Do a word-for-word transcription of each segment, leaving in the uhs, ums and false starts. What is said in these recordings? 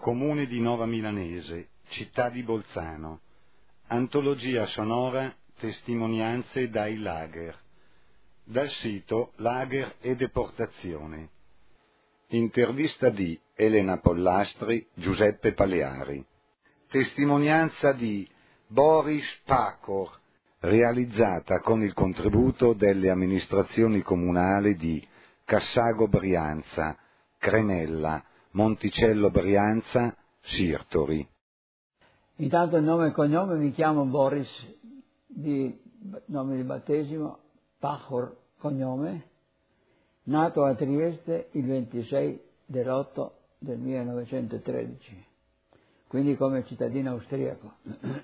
Comune di Nova Milanese, città di Bolzano. Antologia sonora Testimonianze dai lager. Dal sito Lager e Deportazione. Intervista di Elena Pollastri, Giuseppe Paleari. Testimonianza di Boris Pacor, realizzata con il contributo delle amministrazioni comunali di Cassago Brianza, Cremella, Monticello Brianza, Sirtori. Intanto il nome e cognome: mi chiamo Boris, di nome di battesimo, Pacor cognome, nato a Trieste il ventisei dell'otto del millenovecentotredici, quindi come cittadino austriaco.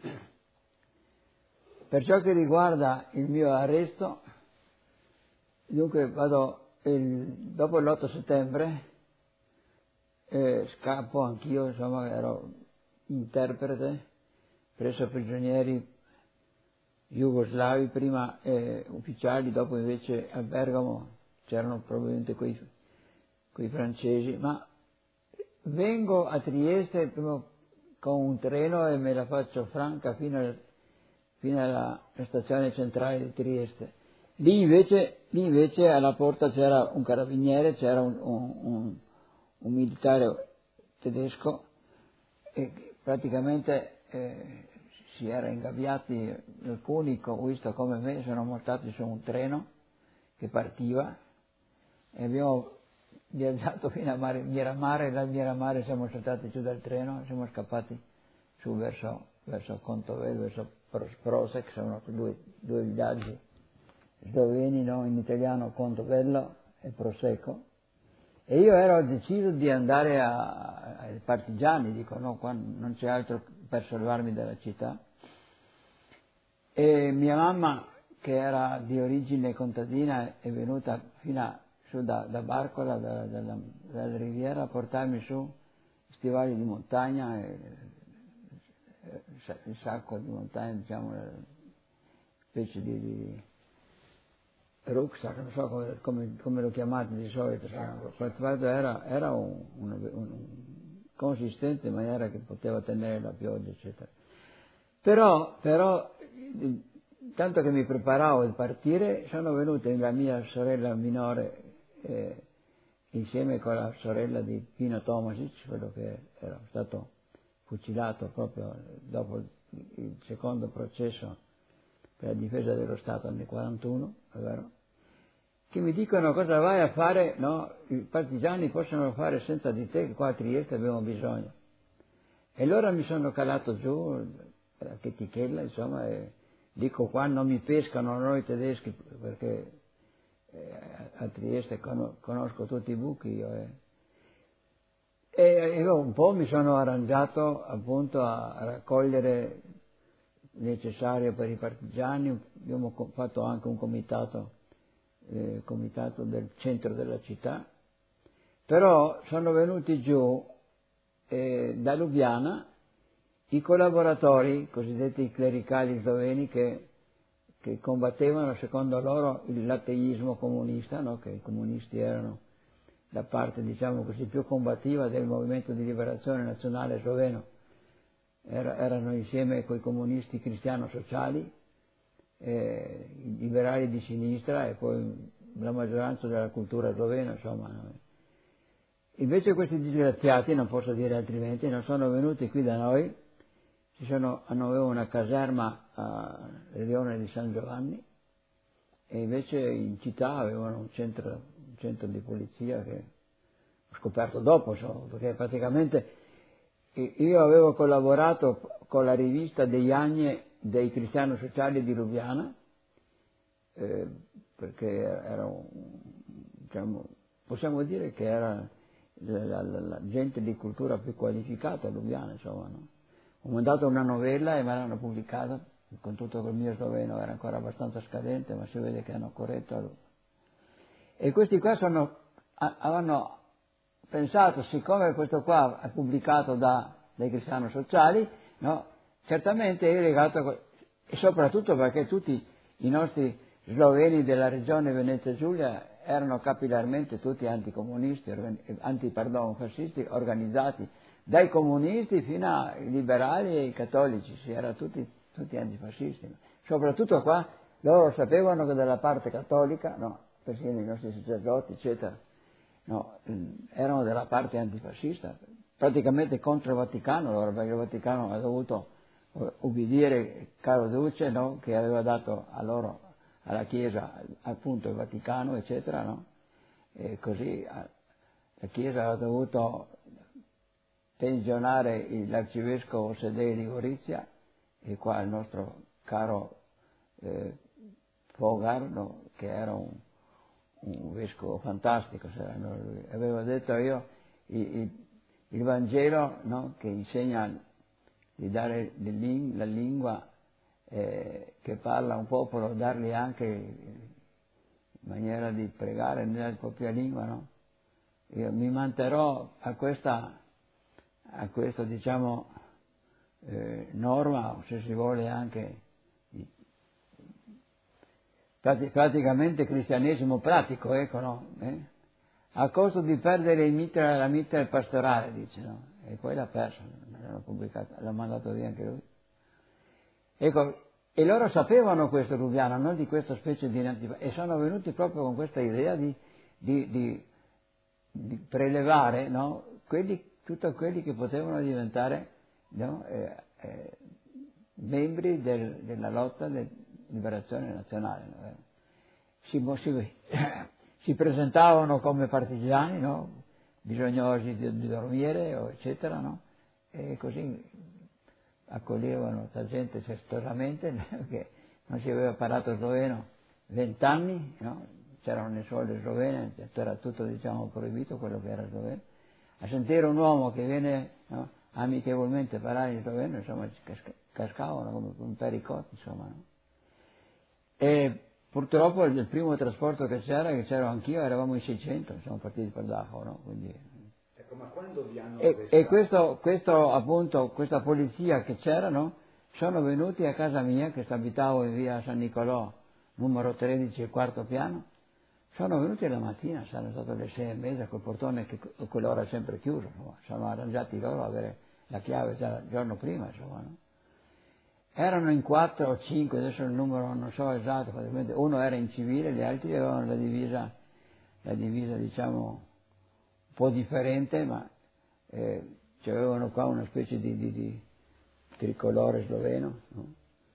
Per ciò che riguarda il mio arresto, dunque vado il, dopo l'otto settembre, eh, scappo anch'io, insomma, ero interprete presso prigionieri jugoslavi, prima eh, ufficiali, dopo invece a Bergamo c'erano probabilmente quei, quei francesi, ma vengo a Trieste prima con un treno e me la faccio franca fino, al, fino alla stazione centrale di Trieste. Lì invece, lì invece alla porta c'era un carabiniere, c'era un, un, un, un militare tedesco, e praticamente eh, si era ingabbiati alcuni, ho visto come me, sono montati su un treno che partiva e abbiamo viaggiato fino a Mare, Miramare, e dal Miramare siamo saltati giù dal treno e siamo scappati su verso, verso Contovello, verso Prosek, sono due, due villaggi sloveni, no? In italiano Contovello e Prosecco. E io ero deciso di andare a, ai partigiani, dico no, qua non c'è altro per salvarmi dalla città. E mia mamma, che era di origine contadina, è venuta fino a, su da, da Barcola, da, dalla, dalla riviera, a portarmi su stivali di montagna, e, e, il sacco di montagna, diciamo, una specie di, di rucksack, non so come, come, come lo chiamate di solito, era, era un, un, un, un consistente in maniera che poteva tenere la pioggia, eccetera. Però, però, tanto che mi preparavo a partire, sono venute la mia sorella minore eh, insieme con la sorella di Pino Tomasic, quello che era stato fucilato proprio dopo il, il secondo processo per la difesa dello Stato nel quarantuno, è vero? Che mi dicono: cosa vai a fare? No, i partigiani possono fare senza di te, che qua a Trieste abbiamo bisogno. E allora mi sono calato giù, la chetichella, insomma, e dico: qua non mi pescano noi tedeschi, perché eh, a Trieste conosco tutti i buchi io. Eh. E io un po' mi sono arrangiato appunto a raccogliere il necessario per i partigiani. Abbiamo fatto anche un comitato Eh, comitato del centro della città, però sono venuti giù eh, da Lubiana i collaboratori, cosiddetti clericali sloveni, che, che combattevano secondo loro l'ateismo comunista, no? Che i comunisti erano la parte, diciamo così, più combattiva del movimento di liberazione nazionale sloveno. Era, erano insieme con i comunisti cristiano-sociali, Eh, i liberali di sinistra e poi la maggioranza della cultura slovena, insomma. Invece questi disgraziati, non posso dire altrimenti, non sono venuti qui da noi, ci sono, hanno avevo una caserma a Leone di San Giovanni, e invece in città avevano un centro, un centro di polizia che ho scoperto dopo, insomma, perché praticamente io avevo collaborato con la rivista degli Agne dei cristiano sociali di Lubiana, eh, perché era un, diciamo, possiamo dire che era la, la, la, la gente di cultura più qualificata a Lubiana, insomma, no? Ho mandato una novella e me l'hanno pubblicata, con tutto che il mio sloveno era ancora abbastanza scadente, ma si vede che hanno corretto. E questi qua sono, avevano pensato, siccome questo qua è pubblicato da, dai cristiano sociali, no? Certamente è legato, e soprattutto perché tutti i nostri sloveni della regione Venezia Giulia erano capillarmente tutti anticomunisti, anti, pardon, fascisti, organizzati dai comunisti fino ai liberali e ai cattolici, si era tutti, tutti antifascisti. Soprattutto qua loro sapevano che dalla parte cattolica, no, persino i nostri sacerdoti, eccetera, no, erano della parte antifascista, praticamente contro il Vaticano, loro, perché il Vaticano ha dovuto ubbidire Carlo Duce, no, che aveva dato a loro, alla Chiesa, appunto il Vaticano, eccetera, no? E così la Chiesa ha dovuto pensionare l'arcivescovo Sedei di Gorizia, e qua il nostro caro eh, Fogardo, che era un, un vescovo fantastico, lui. Avevo detto io il, il, il Vangelo, no, che insegna di dare la lingua eh, che parla un popolo, dargli anche in maniera di pregare nella propria lingua, no? Io mi manterrò a questa, a questa diciamo, eh, norma, o se si vuole anche praticamente cristianesimo pratico, ecco, no? Eh? A costo di perdere il mitra, la mitra pastorale, dice, no? E poi l'ha perso, l'hanno pubblicato, l'ha mandato via anche lui. Ecco, e loro sapevano questo Lubiano, no? Di questa specie di antifascismo, e sono venuti proprio con questa idea di, di, di, di prelevare, no? Quelli, tutti quelli che potevano diventare, no? eh, eh, membri del, della lotta di liberazione nazionale. No? Si, si, si presentavano come partigiani, no? Bisognosi di, di dormire, eccetera, no? E così accoglievano la gente festosamente, che non si aveva parlato sloveno vent'anni, no? C'erano le scuole slovene, era tutto, diciamo, proibito quello che era sloveno. A sentire un uomo che viene, no, amichevolmente a parlare in sloveno, insomma, cascavano come un pericotto, insomma, no? E purtroppo il primo trasporto che c'era, che c'ero anch'io, eravamo in seicento, siamo partiti per Dachau, no? Quindi, ecco, ma quando vi hanno e, e questo, questo appunto, questa polizia che c'era, no? Sono venuti a casa mia, che abitavo in via San Nicolò, numero tredici, il quarto piano. Sono venuti la mattina, saranno state le sei e mezza, col portone che a quell'ora è sempre chiuso, insomma. Sono arrangiati loro a avere la chiave già il giorno prima, insomma, no? Erano in quattro o cinque, adesso il numero non so esatto, uno era in civile, gli altri avevano la divisa, la divisa diciamo un po' differente, ma eh, avevano qua una specie di, di, di tricolore sloveno, no?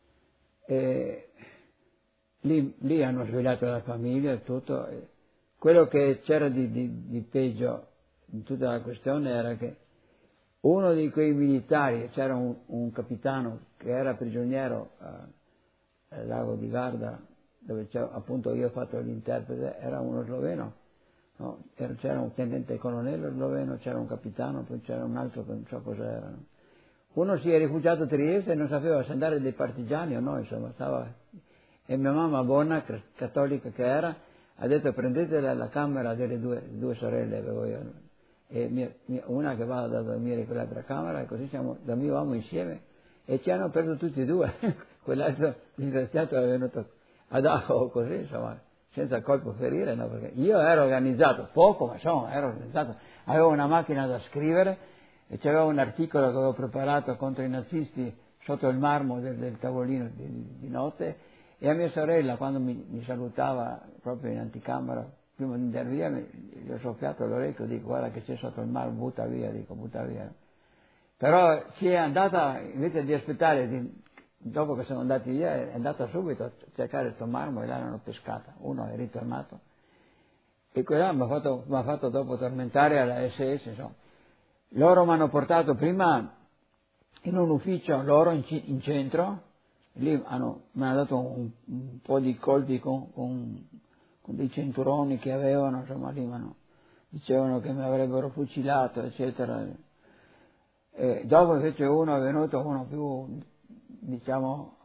E lì, lì hanno svegliato la famiglia e tutto. E quello che c'era di, di, di peggio in tutta la questione era che uno di quei militari, c'era un, un capitano che era prigioniero eh, al lago di Garda, dove appunto io ho fatto l'interprete, era uno sloveno, no? C'era un tenente colonnello sloveno, c'era un capitano, poi c'era un altro che non so cos'era. No? Uno si è rifugiato a Trieste e non sapeva se andare dei partigiani o no, insomma, stava. E mia mamma buona, cattolica che era, ha detto prendete la, la camera delle due, due sorelle, avevo io, e mia, mia, una che va a dormire in quell'altra camera, e così siamo, dormivamo insieme, e ci hanno preso tutti e due. Quell'altro disgraziato è venuto a Dachau così, insomma, senza colpo ferire, no? Perché io ero organizzato, poco, ma insomma, ero organizzato, avevo una macchina da scrivere, e c'avevo un articolo che avevo preparato contro i nazisti sotto il marmo del, del tavolino di, di notte. E a mia sorella, quando mi, mi salutava proprio in anticamera, prima di andare via, mi, gli ho soffiato all'orecchio, dico guarda che c'è sotto il mare, butta via, dico butta via. Però ci è andata, invece di aspettare, di, dopo che siamo andati via, è andata subito a cercare questo marmo e l'hanno pescata. Uno è ritornato e quello mi ha fatto, m'ha fatto dopo tormentare alla S S, insomma. Loro mi hanno portato prima in un ufficio, loro in, in centro. Lì hanno, mi hanno dato un, un po' di colpi con, con, con dei cinturoni che avevano, insomma, lì no, dicevano che mi avrebbero fucilato, eccetera. E dopo invece uno è venuto, uno più, diciamo,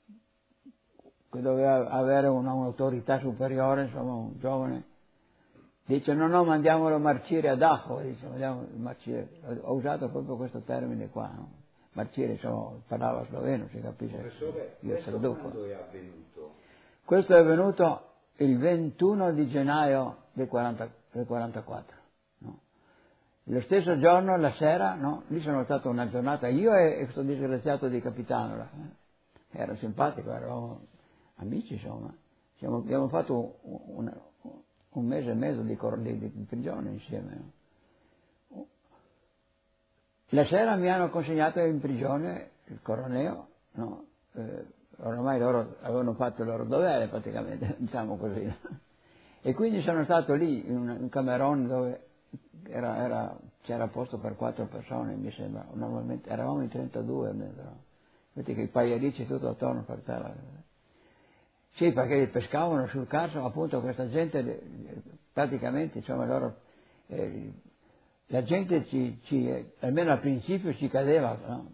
che doveva avere una, un'autorità superiore, insomma, un giovane, dice no, no, mandiamolo a marcire a Dachau, dice, mandiamo a marcire. Ho usato proprio questo termine qua, no? Marcire, insomma, parlava sloveno, si capisce. Professore, io questo traduco. quando è avvenuto? Questo è avvenuto il ventuno di gennaio del, quaranta, del quarantaquattro. No? Lo stesso giorno, la sera, no? Lì sono stato una giornata, io e, e questo disgraziato di capitano, là, eh? Era simpatico, eravamo amici, insomma. Siamo, abbiamo fatto un, un, un mese e mezzo di, di, di prigione insieme. No? La sera mi hanno consegnato in prigione il Coroneo, no? Eh, ormai loro avevano fatto il loro dovere praticamente, diciamo così. No? E quindi sono stato lì in un, un camerone dove era, era, c'era posto per quattro persone, mi sembra, normalmente eravamo in trentadue, no? Vedi che i pagliarici tutto attorno per terra. Sì, perché li pescavano sul caso, appunto questa gente, praticamente, insomma, loro, eh, la gente ci, ci, almeno al principio ci cadeva, no?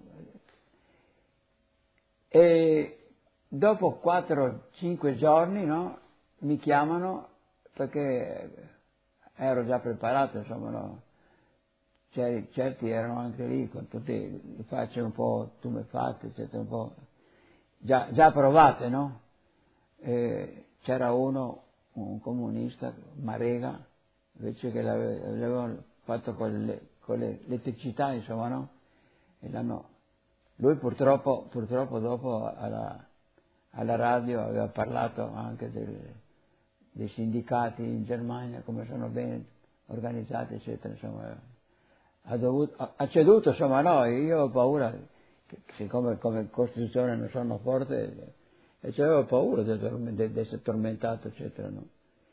E dopo quattro cinque giorni, no, mi chiamano perché ero già preparato, insomma, no? Certi, certi erano anche lì con tutte le facce un po' tumefatte, eccetera, un po' già, già provate, no? E c'era uno, un comunista, Marega, invece che l'avevano fatto con le, con le elettricità, insomma, no? E l'hanno, lui purtroppo, purtroppo dopo alla, alla radio aveva parlato anche del, dei sindicati in Germania, come sono ben organizzati, eccetera, insomma. Ha, dovuto, ha ceduto, insomma, no, io ho paura, che, siccome come Costituzione non sono forte, e avevo paura di essere tormentato, eccetera, no?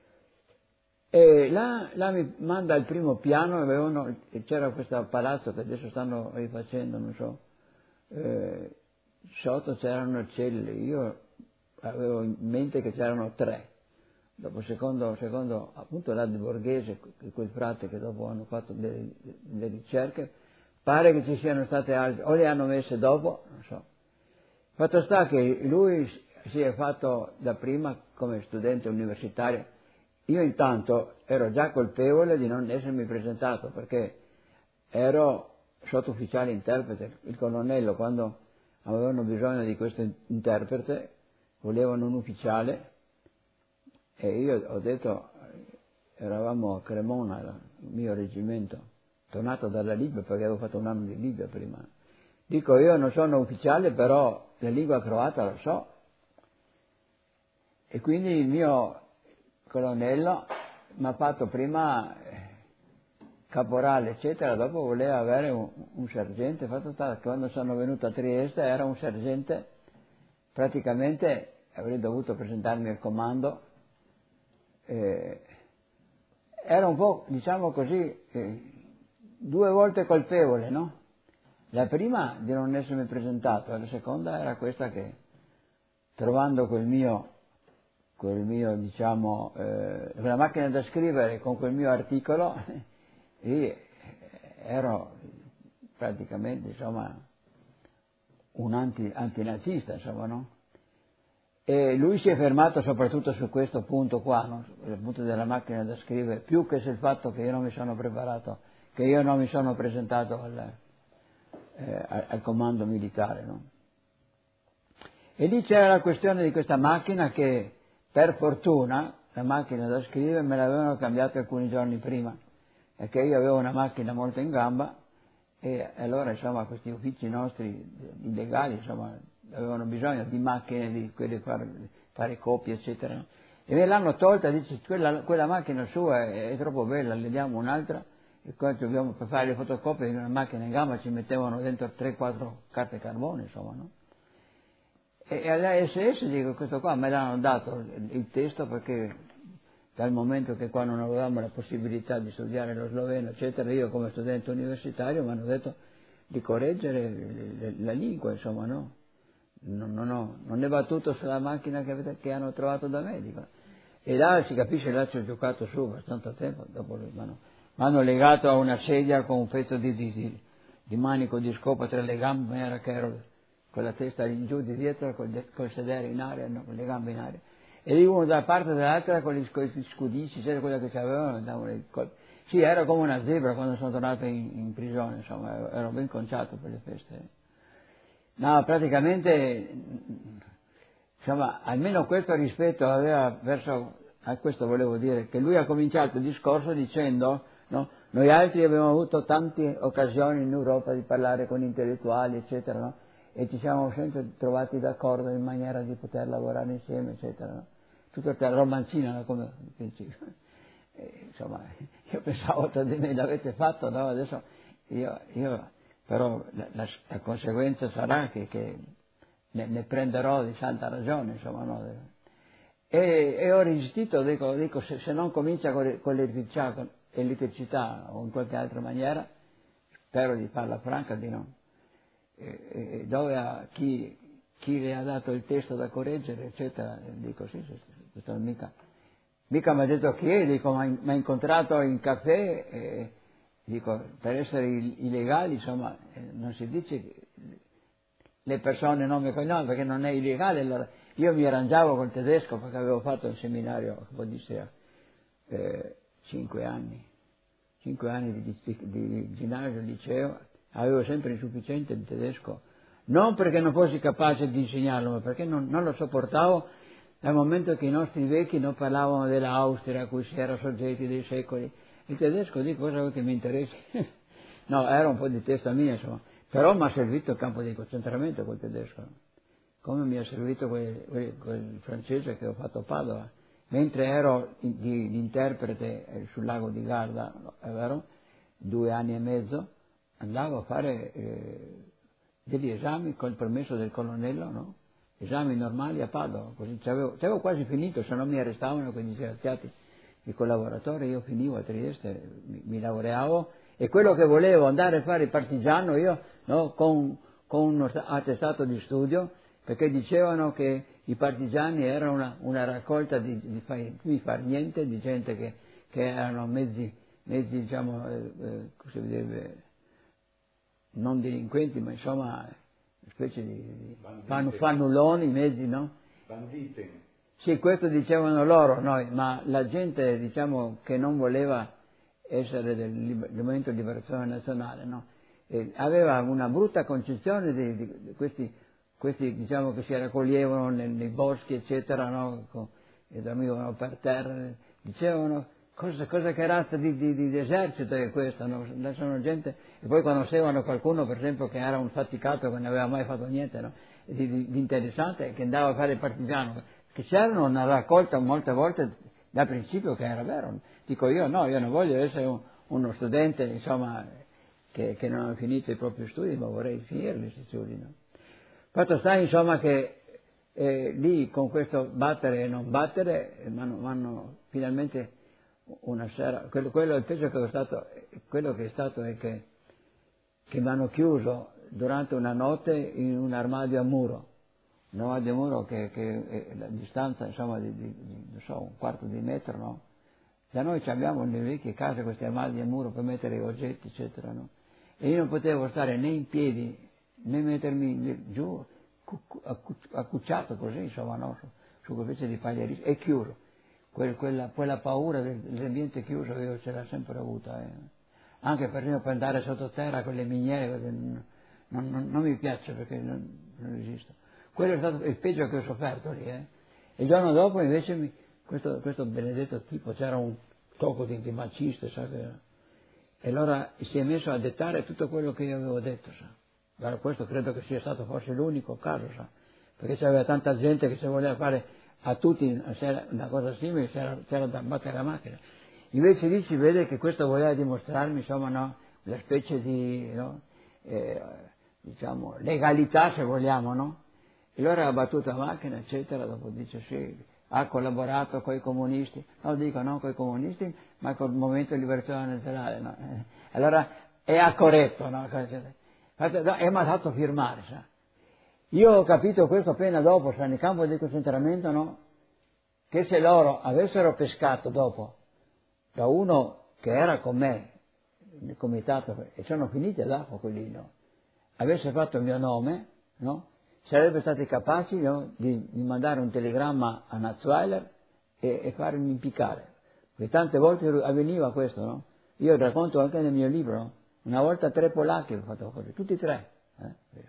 E là, là mi manda al primo piano, avevano, c'era questo palazzo che adesso stanno rifacendo, non so, eh, sotto c'erano celle, io avevo in mente che c'erano tre. Dopo secondo, secondo appunto là di Borghese, quel frate che dopo hanno fatto delle, delle ricerche, pare che ci siano state altre, o le hanno messe dopo, non so. Fatto sta che lui si è fatto da prima come studente universitario, io intanto ero già colpevole di non essermi presentato, perché ero sottufficiale interprete, il colonnello quando avevano bisogno di questo interprete, volevano un ufficiale, e io ho detto, eravamo a Cremona, il mio reggimento, tornato dalla Libia perché avevo fatto un anno di Libia prima. Dico, io non sono ufficiale, però la lingua croata lo so. E quindi il mio colonnello mi ha fatto prima caporale, eccetera, dopo voleva avere un, un sergente. Fatto sta che quando sono venuto a Trieste era un sergente, praticamente avrei dovuto presentarmi al comando. Eh, era un po', diciamo così, eh, due volte colpevole, no? La prima di non essermi presentato, la seconda era questa che, trovando quel mio, quel mio diciamo, eh, quella macchina da scrivere con quel mio articolo, lì ero praticamente, insomma, un anti, antinazista, insomma, no? E lui si è fermato soprattutto su questo punto qua, no? Il punto della macchina da scrivere, più che sul fatto che io non mi sono preparato, che io non mi sono presentato al, eh, al comando militare, no? E lì c'era la questione di questa macchina che, per fortuna, la macchina da scrivere me l'avevano cambiata alcuni giorni prima, perché io avevo una macchina molto in gamba e allora, insomma, questi uffici nostri illegali, insomma, avevano bisogno di macchine, di quelle fare, fare copie, eccetera. E me l'hanno tolta, dice, quella, quella macchina sua è, è troppo bella, le diamo un'altra, e qua dobbiamo, per fare le fotocopie di una macchina in gamba ci mettevano dentro tre quattro carte carbone, insomma, no? E, e alla S S dico, questo qua me l'hanno dato il, il testo, perché dal momento che qua non avevamo la possibilità di studiare lo sloveno, eccetera, io come studente universitario mi hanno detto di correggere la lingua, insomma, no? Non, non, ho, non è battuto sulla macchina che, avete, che hanno trovato da me, dico. E là si capisce, là ci ho giocato su abbastanza tempo, dopo mi hanno legato a una sedia con un pezzo di, di, di, di manico di scopa tra le gambe, era che ero con la testa in giù di dietro, col, col sedere in aria, no, con le gambe in aria, e lì uno da parte dall'altra con gli, con gli scudici, c'era quello che avevano, davano i colpi. Sì, ero come una zebra quando sono tornato in, in prigione, insomma, ero ben conciato per le feste. No, praticamente, insomma, almeno questo rispetto aveva verso, a questo volevo dire, che lui ha cominciato il discorso dicendo, no, Noi altri abbiamo avuto tante occasioni in Europa di parlare con intellettuali, eccetera, no? E ci siamo sempre trovati d'accordo in maniera di poter lavorare insieme, eccetera, no? Tutto il romanzino, no? Come principio. E, insomma, io pensavo tra di me l'avete fatto, no? Adesso io, io però la, la, la conseguenza sarà che, che ne, ne prenderò di santa ragione, insomma, no? E, e ho resistito, dico, dico se, se non comincia con, con l'elettricità, con l'elettricità o in qualche altra maniera, spero di farla franca di no. E, e dove ha, chi, chi le ha dato il testo da correggere, eccetera, dico sì, sì, sì, questo non mica, mica mi ha detto chi è, dico, mi ha incontrato in caffè, e, dico, per essere illegali, insomma, non si dice che le persone non mi conoscono perché non è illegale. Allora, io mi arrangiavo col tedesco perché avevo fatto un seminario, che può dire, eh, cinque anni, cinque anni di, di, di ginnasio, liceo, avevo sempre insufficiente il tedesco, non perché non fossi capace di insegnarlo, ma perché non, non lo sopportavo dal momento che i nostri vecchi non parlavano dell'Austria a cui si era soggetti dei secoli. Il tedesco, dico, cosa vuoi che mi interessi? No, era un po' di testa mia, insomma, però mi ha servito il campo di concentramento col tedesco, come mi ha servito quel, quel, quel francese che ho fatto a Padova, mentre ero di, di interprete sul lago di Garda, è vero, due anni e mezzo, andavo a fare eh, degli esami col permesso del colonnello, no? Esami normali a Padova, così c'avevo, c'avevo quasi finito, se non mi arrestavano quei disgraziati i collaboratori, io finivo a Trieste, mi, mi laureavo, e quello che volevo andare a fare il partigiano io, no, con, con uno attestato di studio, perché dicevano che i partigiani erano una, una raccolta di, di, fai, di far niente, di gente che, che erano mezzi, mezzi diciamo, eh, eh, come si direbbe, non delinquenti, ma insomma, specie di, di fan, fannulloni, mezzi, no? Bandite. Sì, questo dicevano loro, noi, ma la gente, diciamo, che non voleva essere del, del Movimento di Liberazione Nazionale, no? E aveva una brutta concezione di, di, di questi, questi, diciamo, che si raccoglievano nei, nei boschi, eccetera, no? E dormivano per terra, dicevano cosa, cosa che razza di, di, di esercito è questa, no? Sono gente, e poi conoscevano qualcuno, per esempio, che era un faticato, che non aveva mai fatto niente, no? Di, di, di interessante, che andava a fare il partigiano, che c'erano una raccolta molte volte da principio che era vero. Dico io no, io non voglio essere un, uno studente, insomma, che, che non ha finito i propri studi, ma vorrei finire questi studi, no? Fatto sta, insomma, che eh, lì con questo battere e non battere mi hanno finalmente una sera, quello, quello il peggio che è stato, quello che è stato è che, che mi hanno chiuso durante una notte in un armadio a muro. Un armadio a muro che, che è la distanza, insomma, di, di, di non so, un quarto di metro, no? Da noi abbiamo nelle vecchie case questi armadi a muro per mettere i oggetti, eccetera, no? E io non potevo stare né in piedi né mettermi giù accucciato così, insomma, no? Su, su quella specie di paglierismo, e chiuso. Quel, quella, quella paura del, dell'ambiente chiuso io ce l'ho sempre avuta, eh. Anche per esempio per andare sottoterra con le miniere, perché non, non, non, non mi piace, perché non, non resisto. Quello è stato il peggio che ho sofferto lì, eh. Il giorno dopo invece mi, questo, questo benedetto tipo, c'era un tocco di, di maciste, sa, che, e allora si è messo a dettare tutto quello che io avevo detto, sa. Allora, questo credo che sia stato forse l'unico caso, sa, perché c'era tanta gente che se voleva fare a tutti una cosa simile, c'era, c'era da battere la macchina. Invece lì si vede che questo voleva dimostrarmi, insomma, no, una specie di, no, eh, diciamo, legalità, se vogliamo, no? E allora ha battuto la macchina, eccetera, dopo dice sì, ha collaborato con i comunisti, no, dico non con i comunisti, ma col Movimento di Liberazione Nazionale, no? Eh, allora, e ha corretto, no? E mi ha fatto firmare, sa. Io ho capito questo appena dopo, cioè nel campo di concentramento, no? Che se loro avessero pescato dopo da uno che era con me nel comitato, e sono finiti all'acqua quelli, no? Avesse fatto il mio nome, no? Sarebbero stati capaci, no? di, di mandare un telegramma a Natzweiler e, e farmi impiccare. Perché tante volte avveniva questo, no? Io racconto anche nel mio libro, no? Una volta tre polacchi ho fatto così, tutti e tre. Eh?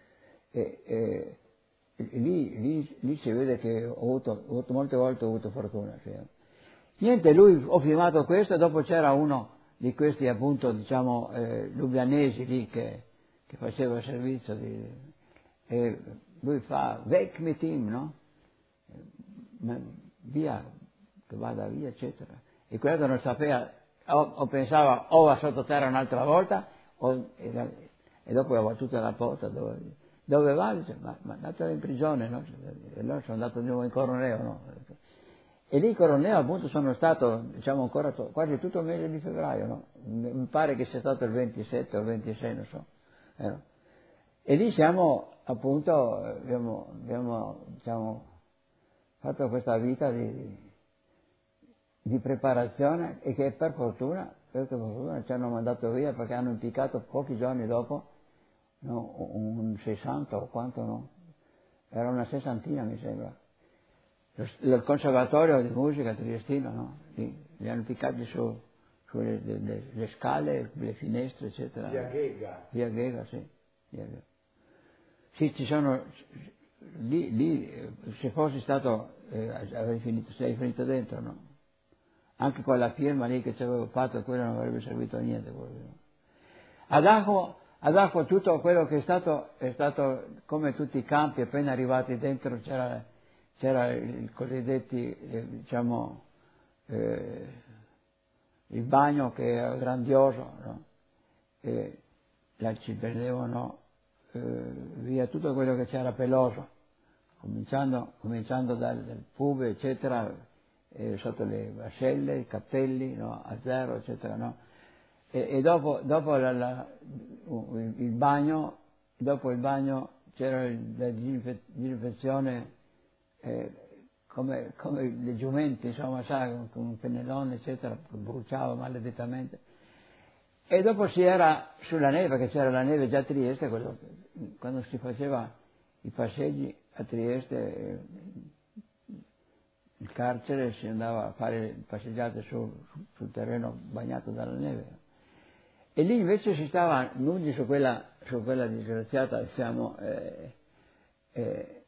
E, e, e lì, lì, lì si vede che ho avuto, ho avuto molte volte ho avuto fortuna. Cioè. Niente, lui, ho firmato questo e dopo c'era uno di questi appunto diciamo eh, lubianesi lì che, che faceva servizio di, e lui fa weg mit ihm, no? Via, che vada via, eccetera. E quello non sapeva, o, o pensava o va sottoterra un'altra volta o, e, e dopo ha battuto la porta dove, dove va? Dice, ma, ma andatelo in prigione, no? E allora sono andato di nuovo in Coroneo, no? E lì in Coroneo appunto sono stato, diciamo ancora to- quasi tutto il mese di febbraio, no? Mi pare che sia stato il ventisette o il ventisei, non so. Eh, no? E lì siamo appunto, abbiamo, abbiamo diciamo, fatto questa vita di, di preparazione e che per fortuna, per fortuna ci hanno mandato via perché hanno impiccato pochi giorni dopo, no, un sessanta o quanto no, era una sessantina mi sembra, il conservatorio di musica triestino, no? Li, li hanno piccati su, sulle le, le, le scale, le finestre, eccetera. Via Ghega. Via Ghega, sì. Via Ghega. Sì, ci sono, lì, lì se fossi stato, eh, avrei finito, sei finito dentro, no? Anche quella firma lì che ci avevo fatto, quello non avrebbe servito a niente. No? Ad Ajo, ad Ajo tutto quello che è stato, è stato come tutti i campi, appena arrivati dentro c'era, c'era il cosiddetti, eh, diciamo, eh, il bagno che era grandioso, no? E là ci prendevano eh, via tutto quello che c'era peloso, cominciando, cominciando dal, dal pube, eccetera, eh, sotto le vascelle, i cappelli, no? A zero, eccetera, no? E, e dopo, dopo la, la, il, il bagno, dopo il bagno c'era la disinfezione eh, come, come le giumenti, insomma, sai, con un pennellone, eccetera, bruciava maledettamente. E dopo si era sulla neve, perché c'era la neve già a Trieste, quello, quando si faceva i passeggi a Trieste, eh, il carcere si andava a fare passeggiate sul, sul terreno bagnato dalla neve. E lì invece si stava nudi su quella, su quella disgraziata, diciamo, eh, eh,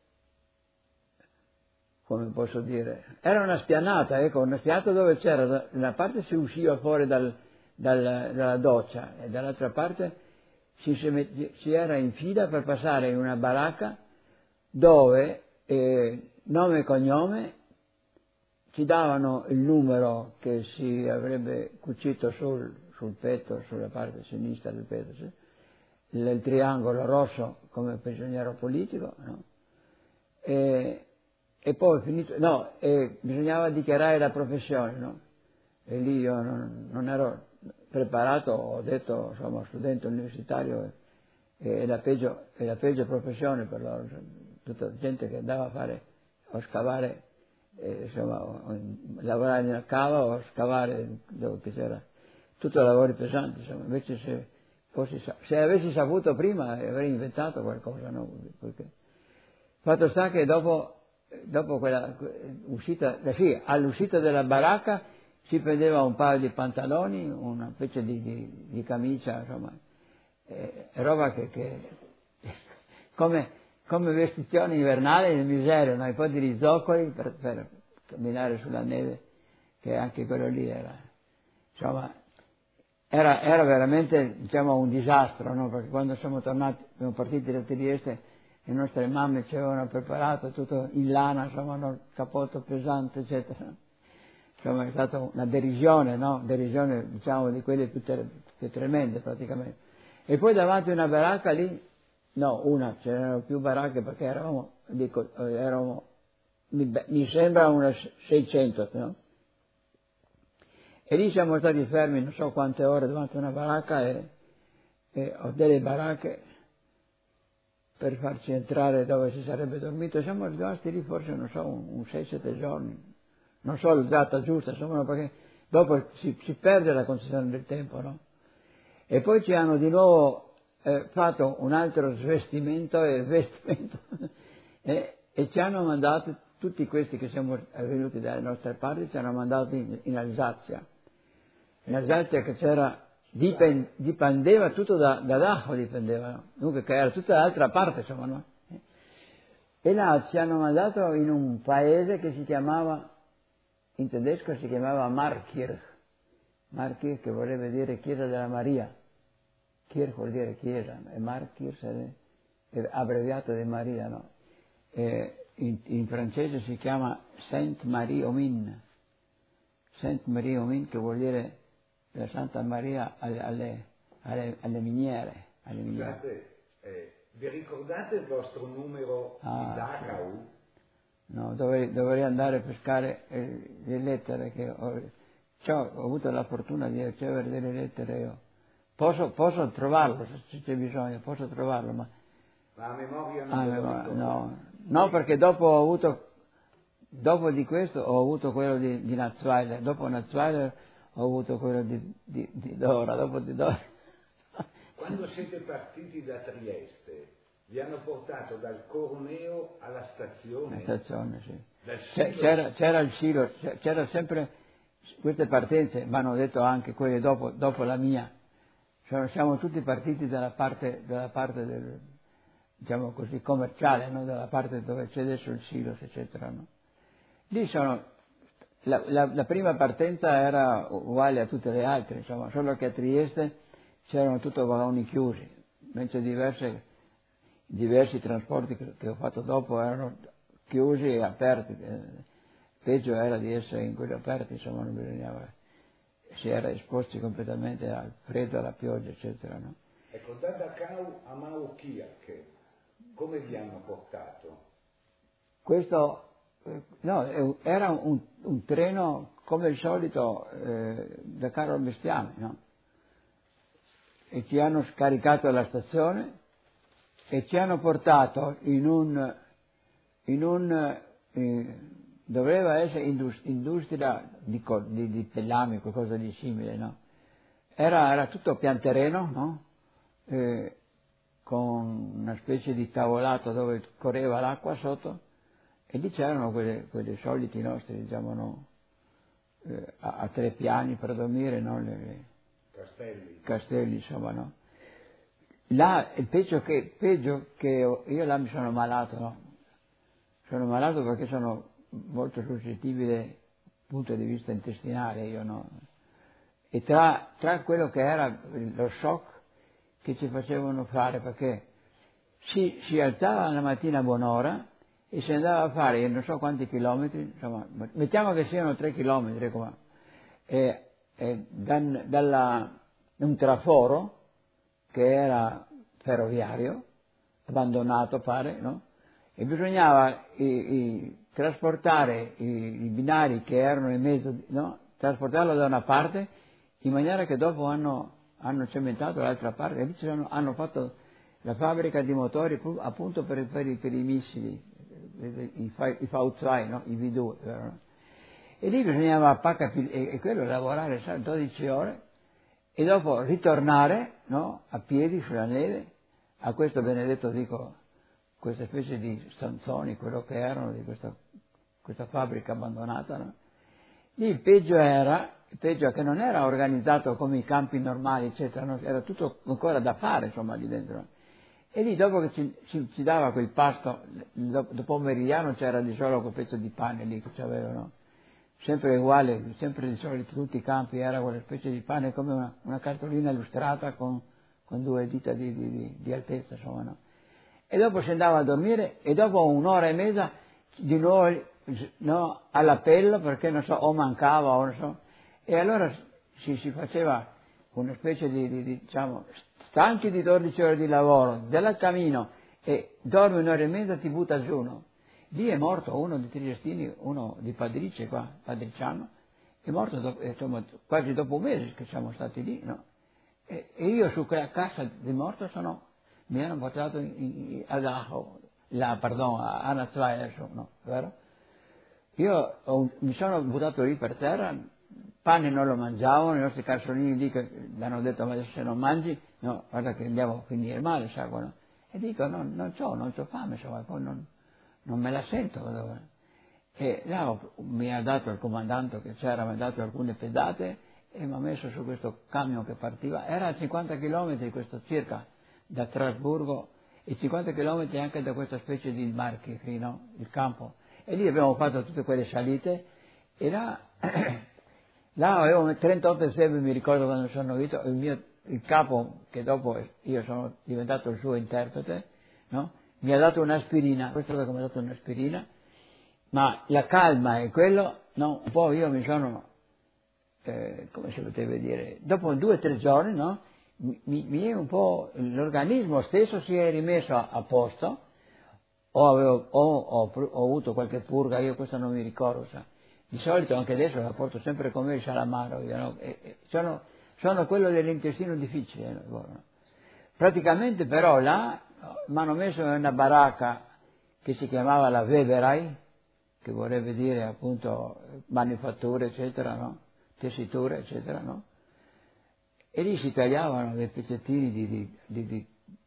come posso dire, era una spianata, ecco, una spianata dove c'era, da una parte si usciva fuori dal, dal, dalla doccia e dall'altra parte si, si, si era in fila per passare in una baracca dove eh, nome e cognome ci davano il numero che si avrebbe cucito sul, sul petto, sulla parte sinistra del petto, sì? il, il triangolo rosso come prigioniero politico, no? E, e poi finito, no, e bisognava dichiarare la professione, no? E lì io non, non ero preparato, ho detto, insomma, studente universitario, è la peggio, è la peggio professione per loro, tutta gente che andava a fare, a scavare, eh, insomma, o, o, lavorare nella cava o scavare dove c'era, tutto lavori pesanti, insomma, invece se fossi, se avessi saputo prima avrei inventato qualcosa, no? Perché, fatto sta che dopo, dopo quella uscita, sì, all'uscita della baracca si prendeva un paio di pantaloni, una specie di, di, di camicia, insomma, eh, roba che, che come, come vestizione invernale di miseria, no? E poi di zoccoli per, per camminare sulla neve, che anche quello lì era, insomma, era, era veramente, diciamo, un disastro, no? Perché quando siamo tornati, siamo partiti da Trieste, le nostre mamme ci avevano preparato tutto in lana, insomma, un cappotto pesante, eccetera. Insomma, è stata una derisione, no? Derisione, diciamo, di quelle più, ter- più tremende praticamente. E poi davanti a una baracca lì, no, una, ce n'erano più baracche perché eravamo, dico, eravamo, mi, mi sembra una seicento, no? E lì siamo stati fermi non so quante ore davanti a una baracca e, e ho delle baracche per farci entrare dove si sarebbe dormito. Siamo rimasti lì forse, non so, un, un sei sette giorni. Non so la data giusta, insomma, perché dopo si, si perde la concezione del tempo, no? E poi ci hanno di nuovo eh, fatto un altro svestimento e vestimento e, e ci hanno mandato, tutti questi che siamo venuti dalle nostre parti, ci hanno mandato in, in Alsazia. In Alsazia che c'era, dipend, dipendeva tutto da, da Dajo, dipendeva, no? Dunque che era tutta l'altra parte, insomma, no? E là ci hanno mandato in un paese che si chiamava, in tedesco si chiamava Markirch, Markir che vorrebbe dire chiesa della Maria, Kirch vuol dire chiesa, e Markir è abbreviato di Maria, no? E in, in francese si chiama Sainte Marie aux Mines, Sainte Marie aux Mines che vuol dire la Santa Maria alle, alle, alle, alle miniere. Alle miniere. Scusate, eh, vi ricordate il vostro numero Ah, di Dachau? Sì. No, dovrei, dovrei andare a pescare eh, le lettere che ho, cioè, ho avuto la fortuna di ricevere delle lettere io. Posso, posso trovarlo se c'è bisogno, posso trovarlo, ma... Ma a memoria non Ah, ve lo ma, ricordo. no, no, perché dopo ho avuto, dopo di questo ho avuto quello di, di Natzweiler, dopo Natzweiler ho avuto quello di, di, di Dora, dopo di Dora. Quando siete partiti da Trieste, vi hanno portato dal Corneo alla stazione? La stazione, sì. Dal C'era, c'era il Silo, c'era sempre, queste partenze, mi hanno detto anche quelle dopo, dopo la mia, cioè, siamo tutti partiti dalla parte, dalla parte del, diciamo così, commerciale, no? Dalla parte dove c'è adesso il Silos, eccetera, no? Lì sono, la, la, la prima partenza era uguale a tutte le altre, insomma, solo che a Trieste c'erano tutti vagoni chiusi, mentre diverse, diversi trasporti che, che ho fatto dopo erano chiusi e aperti. Peggio era di essere in quelli aperti, insomma, non bisognava, si era esposti completamente al freddo, alla pioggia, eccetera, no? Ecco, da Dachau a Maukirch, come vi hanno portato? Questo, eh, no, era un, un treno come il solito eh, da Carlo Bestiame, no? E ci hanno scaricato alla stazione e ci hanno portato in un, in un eh, doveva essere industria di, di, di pellami, qualcosa di simile, no? Era, era tutto pianterreno, no? Eh, con una specie di tavolato dove correva l'acqua sotto, e lì c'erano quelle, quelle soliti nostri, diciamo, no? eh, a, a tre piani per dormire, no? Le, Castelli. Castelli, insomma, no? Là, il peggio che, peggio che io là mi sono malato, no? Sono malato perché sono molto suscettibile dal punto di vista intestinale, io no? E tra, tra quello che era lo shock che ci facevano fare, perché si, si alzava la mattina a buon'ora e si andava a fare non so quanti chilometri, insomma, mettiamo che siano tre chilometri, come, e, e dan, dalla, un traforo che era ferroviario, abbandonato pare, no? E bisognava i, i, trasportare i, i binari che erano in mezzo, no? Trasportarlo da una parte in maniera che dopo hanno, hanno cementato l'altra parte, e lì hanno, hanno fatto la fabbrica di motori appunto per, per, i, per i missili, i, i V due, no? I V due, no? E lì bisognava pacca, e, e quello lavorare sai, dodici ore e dopo ritornare, no? A piedi sulla neve a questo benedetto, dico, questa specie di stanzoni, quello che erano di questa, questa fabbrica abbandonata, no? Lì il peggio era, il peggio è che non era organizzato come i campi normali, eccetera, no? Era tutto ancora da fare, insomma, lì dentro. No? E lì dopo che ci, ci, ci dava quel pasto, dopo meridiano c'era di solo quel pezzo di pane lì che c'avevano, sempre uguale, sempre di solito tutti i campi era quella specie di pane come una, una cartolina illustrata con, con due dita di, di, di, di altezza, insomma, no? E dopo si andava a dormire e dopo un'ora e mezza di nuovo, no, all'appello perché non so, o mancava o non so, e allora si, si faceva una specie di, di, di diciamo, stanchi di dodici ore di lavoro, del cammino, e dormi un'ora e mezza, ti butta giù, no? Lì è morto uno di Triestini, uno di Padrice qua, Padriciano, è morto dopo, insomma, quasi dopo un mese che siamo stati lì, no? E, e io su quella cassa di morto sono, mi hanno portato in, in, ad Ajo, là, pardon, a Natzweiler, no, vero? Io ho, mi sono buttato lì per terra, pane non lo mangiavano, i nostri calzolini lì che mi hanno detto, ma adesso se non mangi, no, guarda che andiamo a finire male, sai, no? E dico, no, non c'ho, non c'ho fame, insomma, poi non, non me la sento. E là mi ha dato il comandante che c'era, mi ha dato alcune pedate e mi ha messo su questo camion che partiva, era a cinquanta chilometri questo circa, da Strasburgo, e cinquanta chilometri anche da questa specie di Marchi, no? Il campo. E lì abbiamo fatto tutte quelle salite, e là Là avevo trentotto esebi, mi ricordo quando sono venuto, il mio il capo, che dopo io sono diventato il suo interprete, no? Mi ha dato un'aspirina, questo è come ha dato un'aspirina, ma la calma e quello, no? Un po' io mi sono, eh, come si poteva dire, dopo due o tre giorni, no? Mi, mi è un po', l'organismo stesso si è rimesso a, a posto, o, avevo, o ho, ho avuto qualche purga, io questo non mi ricordo, sa. Di solito anche adesso la porto sempre con me il salamaro, io, no? e, e sono, sono quello dell'intestino difficile. No? Praticamente però là mi hanno messo in una baracca che si chiamava la Weberei, che vorrebbe dire appunto manifatture, eccetera, no? Tessiture, eccetera, no? E lì si tagliavano dei pezzettini di, di, di, di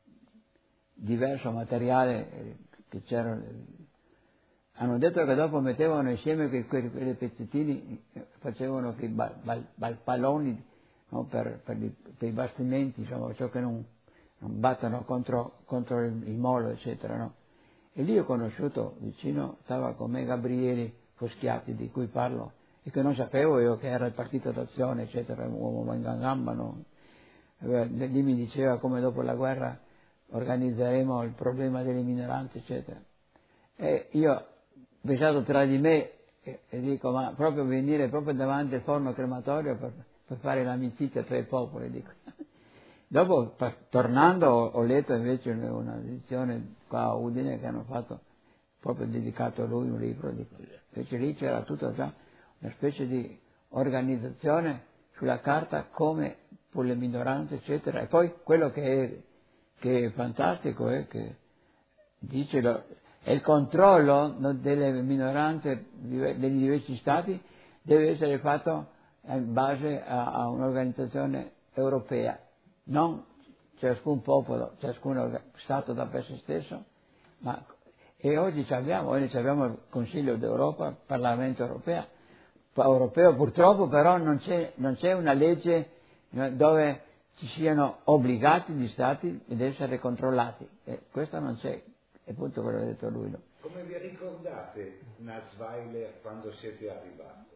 diverso materiale che c'erano. Hanno detto che dopo mettevano insieme quei, quei, quei pezzettini, facevano quei bal, bal, bal, palloni, no? per, per, i, per i bastimenti, insomma, ciò che non, non battono contro, contro il, il molo, eccetera, no? E lì ho conosciuto vicino, stava con me Gabriele Foschiati, di cui parlo, e che non sapevo io che era il partito d'azione, eccetera, un uomo in gamba, no? Lì mi diceva come dopo la guerra organizzeremo il problema delle minoranze, eccetera. E io ho pensato tra di me e, e dico, ma proprio venire proprio davanti al forno crematorio per, per fare l'amicizia tra i popoli, dico. Dopo, pa, tornando, ho, ho letto invece una edizione qua a Udine che hanno fatto proprio dedicato a lui un libro, dico. Invece lì c'era tutta già una specie di organizzazione sulla carta come per le minoranze, eccetera. E poi quello che è, che è fantastico è che dice lo, è il controllo delle minoranze degli diversi stati deve essere fatto in base a, a un'organizzazione europea, non ciascun popolo, ciascun stato da per sé stesso, ma e oggi abbiamo, oggi abbiamo il Consiglio d'Europa, il Parlamento europeo, europeo purtroppo però non c'è, non c'è una legge dove ci siano obbligati gli stati ad essere controllati, e questo non c'è, è appunto quello che ha detto lui. No? Come vi ricordate Natzweiler quando siete arrivati?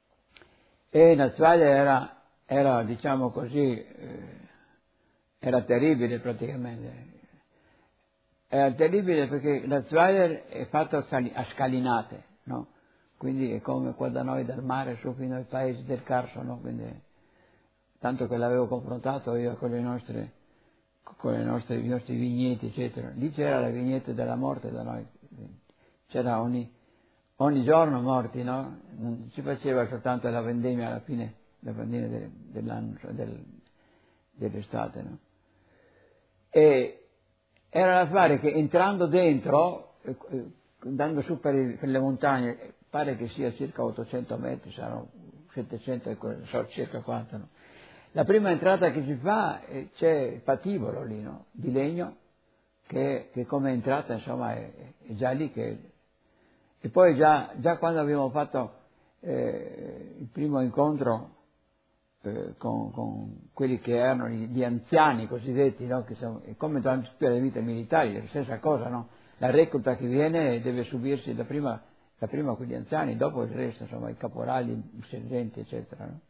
E Natzweiler era, era diciamo così, eh, era terribile praticamente. Era terribile perché Natzweiler è fatto a scalinate, no? Quindi è come qua da noi dal mare su fino ai paesi del Carso, no? Quindi, tanto che l'avevo confrontato io con le nostre, con le nostre, i nostri vigneti, eccetera. Lì c'era la vignetta della morte da noi, c'era ogni, ogni giorno morti, no? Non si faceva soltanto la vendemmia alla fine, la vendemmia dell'anno, del, dell'estate, no? E era da fare che entrando dentro, eh, andando su per, il, per le montagne, pare che sia circa ottocento metri, saranno settecento, so circa quanto, no? La prima entrata che si fa eh, c'è il patibolo lì, no? Di legno, che, che come entrata insomma è, è già lì che... E poi già, già quando abbiamo fatto eh, il primo incontro eh, con, con quelli che erano gli, gli anziani cosiddetti, no? Che sono, come durante tutte le vite militari, la stessa cosa, no? La recluta che viene deve subirsi da prima, da prima con gli anziani, dopo il resto, insomma, i caporali, i sergenti, eccetera, no?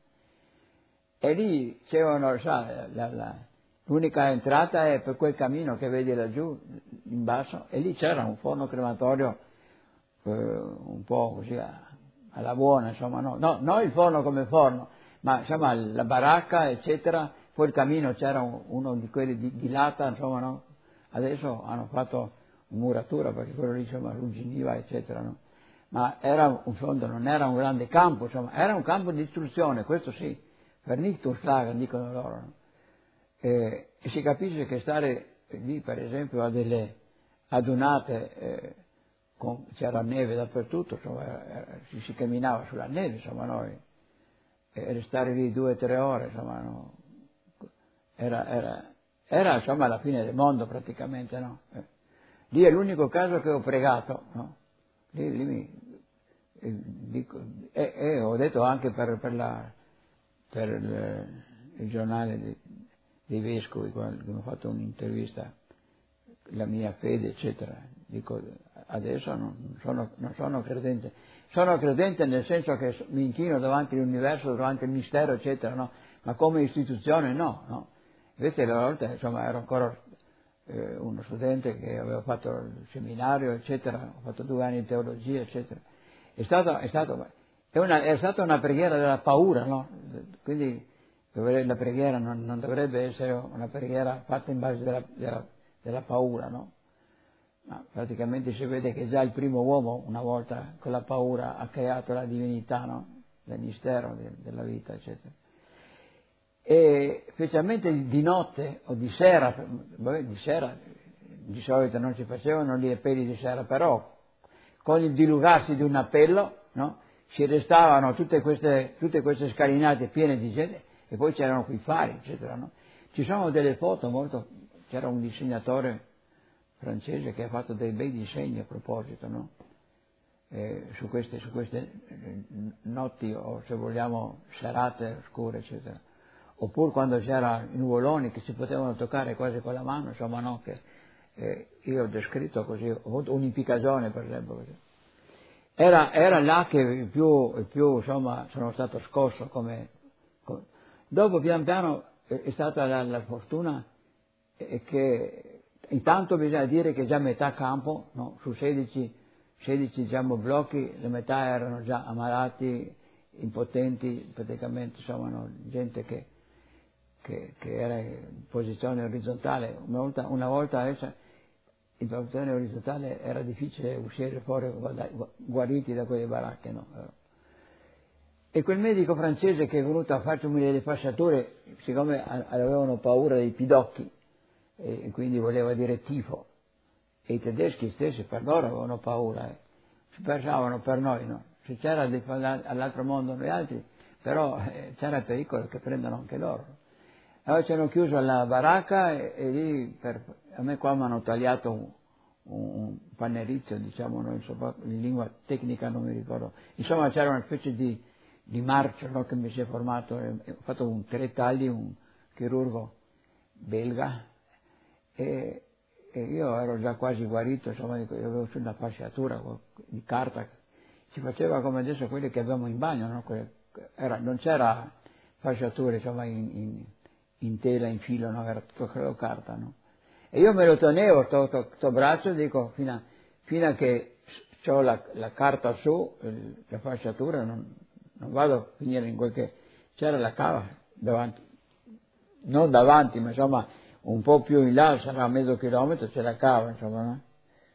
E lì c'erano, sa, la, la, l'unica entrata è per quel cammino che vedi laggiù, in basso, e lì c'era un forno crematorio eh, un po' così alla buona, insomma, no, no, non il forno come forno, ma insomma la baracca, eccetera, poi il cammino c'era un, uno di quelli di, di lata, insomma, no? Adesso hanno fatto muratura perché quello lì, insomma, rugginiva, eccetera, no? Ma era un fondo, non era un grande campo, insomma, era un campo di istruzione, questo sì. Vernichtungslager, dicono loro, no? E, e si capisce che stare lì, per esempio, a delle adunate, eh, con, c'era neve dappertutto, insomma, era, era, si, si camminava sulla neve, insomma, noi, e restare lì due o tre ore, insomma, no? era, era, era, insomma, la fine del mondo praticamente, no? Eh. Lì è l'unico caso che ho pregato, no? Lì, lì mi, eh, dico, e, e ho detto anche per, per la... per il, il giornale dei, dei vescovi, che mi ha fatto un'intervista, la mia fede, eccetera. Dico, adesso non sono, non sono credente. Sono credente nel senso che mi inchino davanti all'universo, davanti al mistero, eccetera, no? Ma come istituzione no, no? Invece una volta, insomma, ero ancora eh, uno studente che aveva fatto il seminario, eccetera, ho fatto due anni di teologia, eccetera. È stato, è stato, è una, è stata una preghiera della paura, no? Quindi la preghiera non, non dovrebbe essere una preghiera fatta in base della, della, della paura, no? Ma praticamente si vede che già il primo uomo una volta con la paura ha creato la divinità, no? Del mistero de, della vita, eccetera. E specialmente di notte o di sera, vabbè, di sera di solito non si facevano gli appelli di sera, però con il dilugarsi di un appello, no? Si restavano tutte queste, tutte queste scalinate piene di gente e poi c'erano quei fari, eccetera, no? Ci sono delle foto molto, c'era un disegnatore francese che ha fatto dei bei disegni a proposito, no? Eh, su queste, su queste notti o se vogliamo serate scure, eccetera. Oppure quando c'erano i nuvoloni che si potevano toccare quasi con la mano, insomma, no? Che eh, io ho descritto così, ho avuto un'impiccagione per esempio così. Era, era là che più, più insomma sono stato scosso come, come. Dopo pian piano è stata la, la fortuna che intanto bisogna dire che già metà campo, no? Su sedici, sedici diciamo, blocchi, la metà erano già ammalati, impotenti, praticamente insomma no? Gente che, che, che era in posizione orizzontale. Una volta, una volta essa, in posizione orizzontale era difficile uscire fuori guariti da quelle baracche, no? E quel medico francese che è venuto a farci delle fasciature, siccome avevano paura dei pidocchi, e quindi voleva dire tifo, e i tedeschi stessi per loro avevano paura, eh. Si pensavano per noi, no? Se c'era all'altro mondo noi altri, però eh, c'era il pericolo che prendano anche loro. Allora ci hanno chiuso la baracca e, e lì per, a me qua mi hanno tagliato un, un pannerizio, diciamo, no? Insomma, in lingua tecnica non mi ricordo. Insomma c'era una specie di, di marcio, no? Che mi si è formato, ho fatto un, tre tagli, un chirurgo belga, e, e io ero già quasi guarito, insomma, io avevo una fasciatura di carta, si faceva come adesso quelle che avevamo in bagno, no? Era, non c'era fasciature, insomma, in, in, in tela, in filo, no? Era tutto quello carta, no? E io me lo tenevo, questo braccio, dico, fino a, fino a che ho la, la carta su, la fasciatura, non, non vado a finire in quel che c'era la cava davanti, non davanti, ma insomma un po' più in là, sarà a mezzo chilometro, c'è la cava, insomma, no?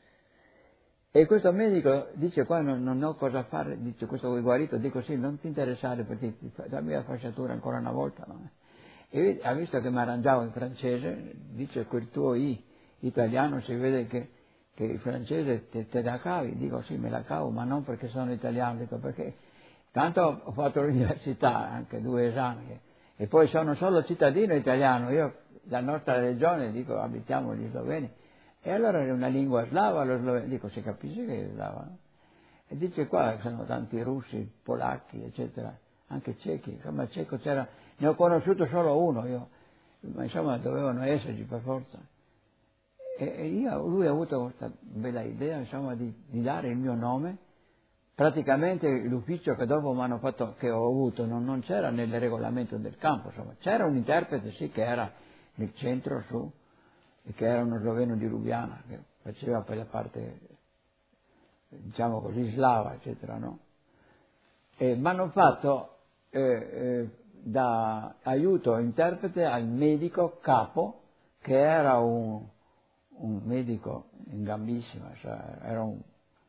E questo medico dice, qua non, non ho cosa fare, dice, questo vuoi guarito? Dico sì, non ti interessare perché ti, dammi la fasciatura ancora una volta, no? E ha visto che mi arrangiavo in francese, dice quel tuo I italiano si vede che, che il francese te, te la cavi, dico sì, me la cavo, ma non perché sono italiano, dico perché tanto ho fatto l'università, anche due esami, e poi sono solo cittadino italiano, io la nostra regione, dico, abitiamo gli sloveni, e allora è una lingua slava, lo sloveno, dico, si capisce che è slava, no? E dice qua sono tanti russi, polacchi, eccetera, anche cechi, insomma il ceco c'era, ne ho conosciuto solo uno io, ma insomma dovevano esserci per forza. E, e io, lui ha avuto questa bella idea, insomma, di, di dare il mio nome. Praticamente l'ufficio che dopo mi hanno fatto, che ho avuto, non, non c'era nel regolamento del campo, insomma, c'era un interprete sì che era nel centro su, e che era uno sloveno di Lubiana, che faceva per la parte, diciamo così, slava, eccetera, no? E mi hanno fatto eh, eh, da aiuto interprete al medico capo, che era un, un medico in gambissima, cioè era un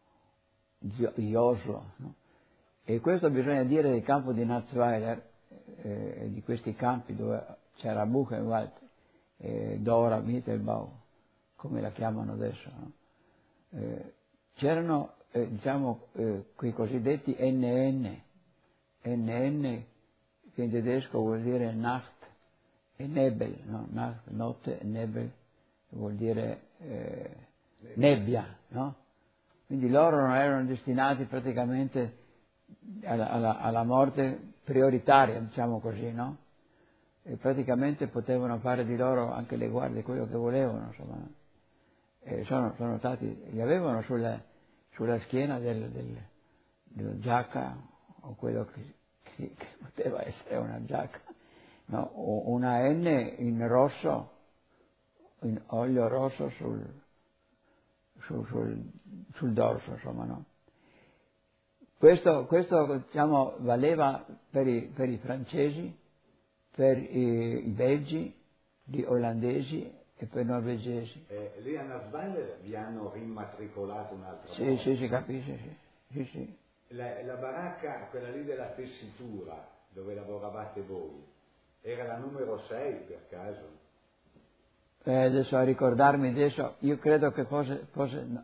di Oslo, no? E questo bisogna dire del campo di Natzweiler, eh, di questi campi dove c'era Buchenwald, eh, Dora, Mittelbau, come la chiamano adesso, no? Eh, c'erano eh, diciamo eh, quei cosiddetti N N, N N che in tedesco vuol dire Nacht e Nebel, no? Nacht, notte, Nebel vuol dire eh, nebbia, no? Quindi loro non erano destinati praticamente alla, alla, alla morte prioritaria, diciamo così, no? E praticamente potevano fare di loro anche le guardie quello che volevano, insomma. E sono, sono stati, li avevano sulle, sulla schiena del, del, della giacca, o quello che, che, che poteva essere una giacca, no? O una N in rosso, in olio rosso sul, sul, sul, sul dorso, insomma, no? Questo, questo diciamo, valeva per i, per i francesi, per i, i belgi, gli olandesi e per i norvegesi. Eh, lì a Nassweiler vi hanno rimatricolato un'altra sì, volta. Sì, si capisce, sì. Sì, sì. La, la baracca, quella lì della tessitura, dove lavoravate voi, era la numero sei per caso? Eh, adesso a ricordarmi adesso, io credo che fosse, fosse no,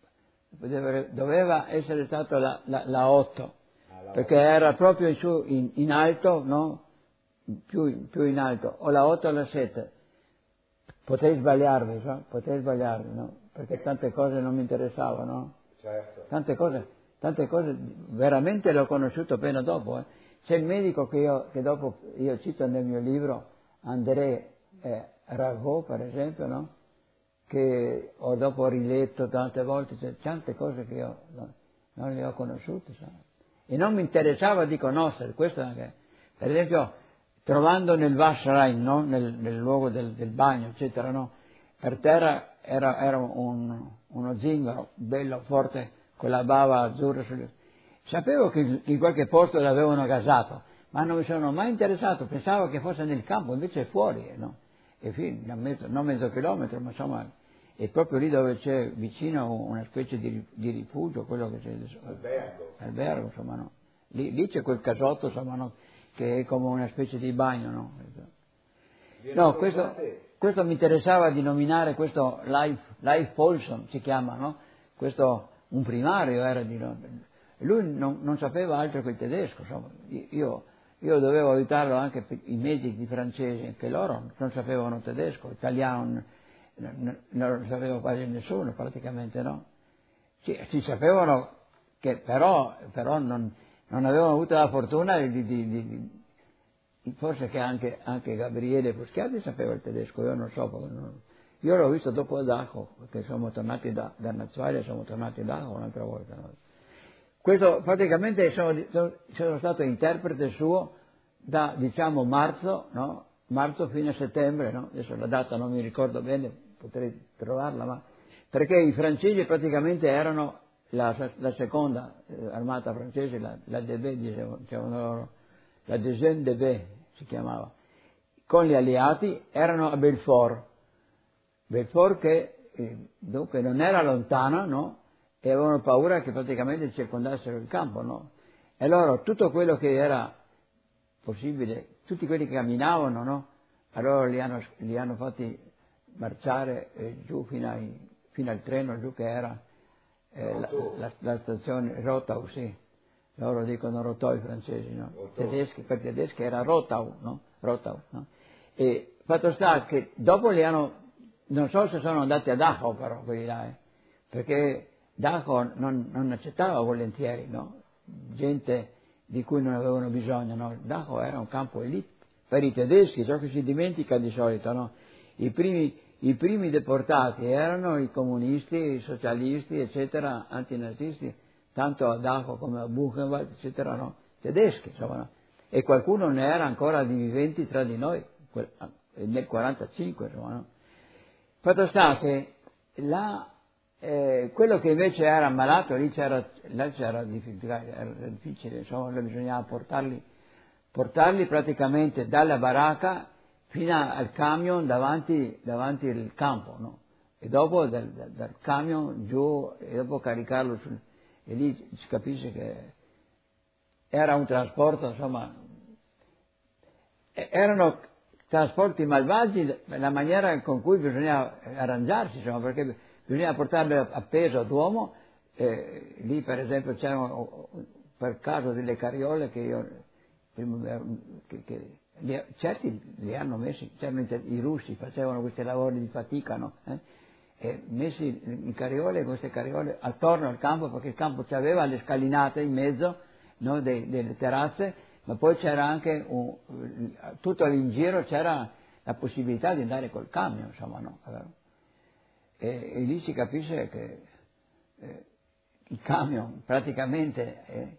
doveva essere stata la, la, la otto, ah, la perché otto. Era proprio in, su, in, in alto, no? Più, più in alto, o la otto o la sette. Potrei sbagliarmi, so? Potrei sbagliarmi, no? Perché tante cose non mi interessavano, no? Certo. Tante cose, tante cose, veramente l'ho conosciuto appena dopo. Eh. C'è il medico che io, che dopo, io cito nel mio libro, André eh, Rago, per esempio, no? Che ho dopo riletto tante volte, cioè, tante cose che io no, non le ho conosciute, so? E non mi interessava di conoscere, questo anche. Per esempio, trovando nel Waschrein, no? nel, nel luogo del, del bagno, eccetera, no? Per terra era, era un, uno zingaro bello, forte, con la bava azzurra. Sul... Sapevo che in qualche posto l'avevano gasato, ma non mi sono mai interessato, pensavo che fosse nel campo, invece è fuori, no? E fino a mezzo, non mezzo chilometro, ma insomma, è proprio lì dove c'è vicino una specie di, di rifugio, quello che c'è adesso. Albergo. Albergo, insomma, no? Lì, lì c'è quel casotto, insomma, no? Che è come una specie di bagno, no? No, questo, questo mi interessava di nominare questo Leif, Leif Paulson, si chiama, no? Questo, un primario era di... Lui non, non sapeva altro che il tedesco, insomma, io, io dovevo aiutarlo anche per i medici francesi, anche loro non sapevano tedesco, italiano non, non lo sapeva quasi nessuno, praticamente, no? Sì, si sapevano che però, però non, non avevano avuto la fortuna di, di, di, di forse che anche, anche Gabriele Fuschiati sapeva il tedesco, io non so, non, io l'ho visto dopo a Dachau, perché siamo tornati da, da Nazzweiler, siamo tornati a Dachau un'altra volta, no? Questo praticamente sono, sono stato interprete suo da, diciamo, marzo, no? Marzo fino a settembre, no? Adesso la data non mi ricordo bene, potrei trovarla, ma perché i francesi praticamente erano la, la seconda eh, armata francese, la, la D B, dicevano loro, la Deuxième D B si chiamava, con gli alleati erano a Belfort, Belfort che eh, dunque non era lontana, no? E avevano paura che praticamente circondassero il campo, no? E loro tutto quello che era possibile, tutti quelli che camminavano, no? Allora li hanno, li hanno fatti marciare eh, giù fino, ai, fino al treno, giù che era eh, la, la, la stazione Rotau, sì. Loro dicono Rotau i francesi, no? Tedeschi, per tedeschi era Rotau, no? Rotau, no? E fatto sta che dopo li hanno, non so se sono andati a Dachau però quelli là, eh, perché Dachau non, non accettava volentieri, no? Gente di cui non avevano bisogno, no? Dachau era un campo elite per i tedeschi, ciò che si dimentica di solito, no? I primi, i primi deportati erano i comunisti, i socialisti, eccetera, antinazisti, tanto a Dachau come a Buchenwald, eccetera, no? Tedeschi, insomma, no? E qualcuno ne era ancora di viventi tra di noi, nel quarantacinque, insomma, no? Fatto sta che la Eh, quello che invece era ammalato, lì c'era, là c'era difficile, era difficile, insomma, bisognava portarli, portarli praticamente dalla baracca fino al camion davanti, davanti al campo, no? E dopo dal, dal, dal camion giù e dopo caricarlo sul, e lì si capisce che era un trasporto, insomma, erano trasporti malvagi, la maniera con cui bisognava arrangiarsi, insomma, perché bisognava portarle appeso ad uomo, eh, lì per esempio c'erano per caso delle carriole che io, che, che, li, certi li hanno messi, c'erano i russi, facevano questi lavori di fatica, no? Eh? E messi in carriole, queste carriole attorno al campo, perché il campo aveva le scalinate in mezzo, no? De, delle terrazze, ma poi c'era anche, un, tutto all'ingiro c'era la possibilità di andare col camion, insomma, no? E, e lì si capisce che, eh, i camion, praticamente eh,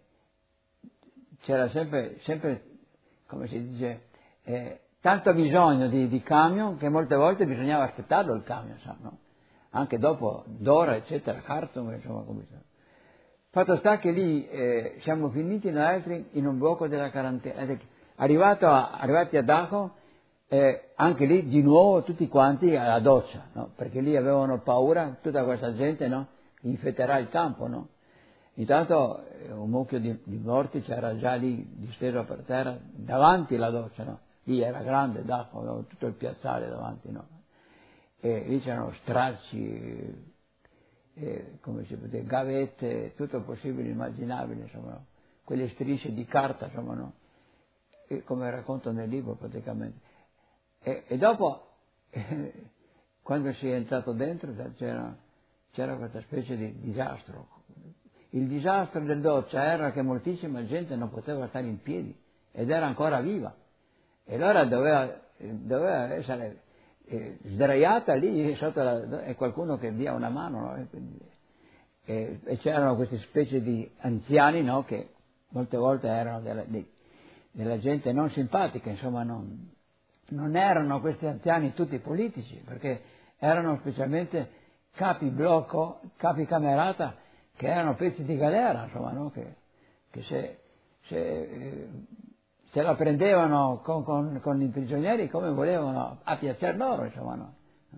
c'era sempre, sempre, come si dice, eh, tanto bisogno di, di camion che molte volte bisognava aspettarlo il camion, sa, no? Anche dopo Dora, eccetera, Khartoum, insomma, come sta. Fatto sta che lì eh, siamo finiti noi altri in un blocco della quarantena. Arrivato a, arrivati a Dachau, eh, anche lì di nuovo tutti quanti alla doccia, no? Perché lì avevano paura, tutta questa gente, no? Infetterà il campo, no? Intanto eh, un mucchio di, di morti c'era già lì disteso per terra, davanti alla doccia, no? Lì era grande Dachau, aveva tutto il piazzale davanti, no? E lì c'erano stracci, eh, come si può dire, gavette, tutto il possibile immaginabile, insomma, no? Quelle strisce di carta, insomma, no? E come racconto nel libro praticamente. E, e dopo, eh, quando si è entrato dentro, c'era, c'era questa specie di disastro. Il disastro del doccia era che moltissima gente non poteva stare in piedi ed era ancora viva. E allora doveva, doveva essere eh, sdraiata lì sotto la, e qualcuno che dia una mano, no? E, quindi, e, e c'erano queste specie di anziani, no? Che molte volte erano della, di, della gente non simpatica, insomma non, non erano questi anziani tutti politici, perché erano specialmente capi blocco, capi camerata, che erano pezzi di galera, insomma, no? Che, che se, se, eh, se la prendevano con, con, con i prigionieri come volevano, a piacer loro, insomma, no?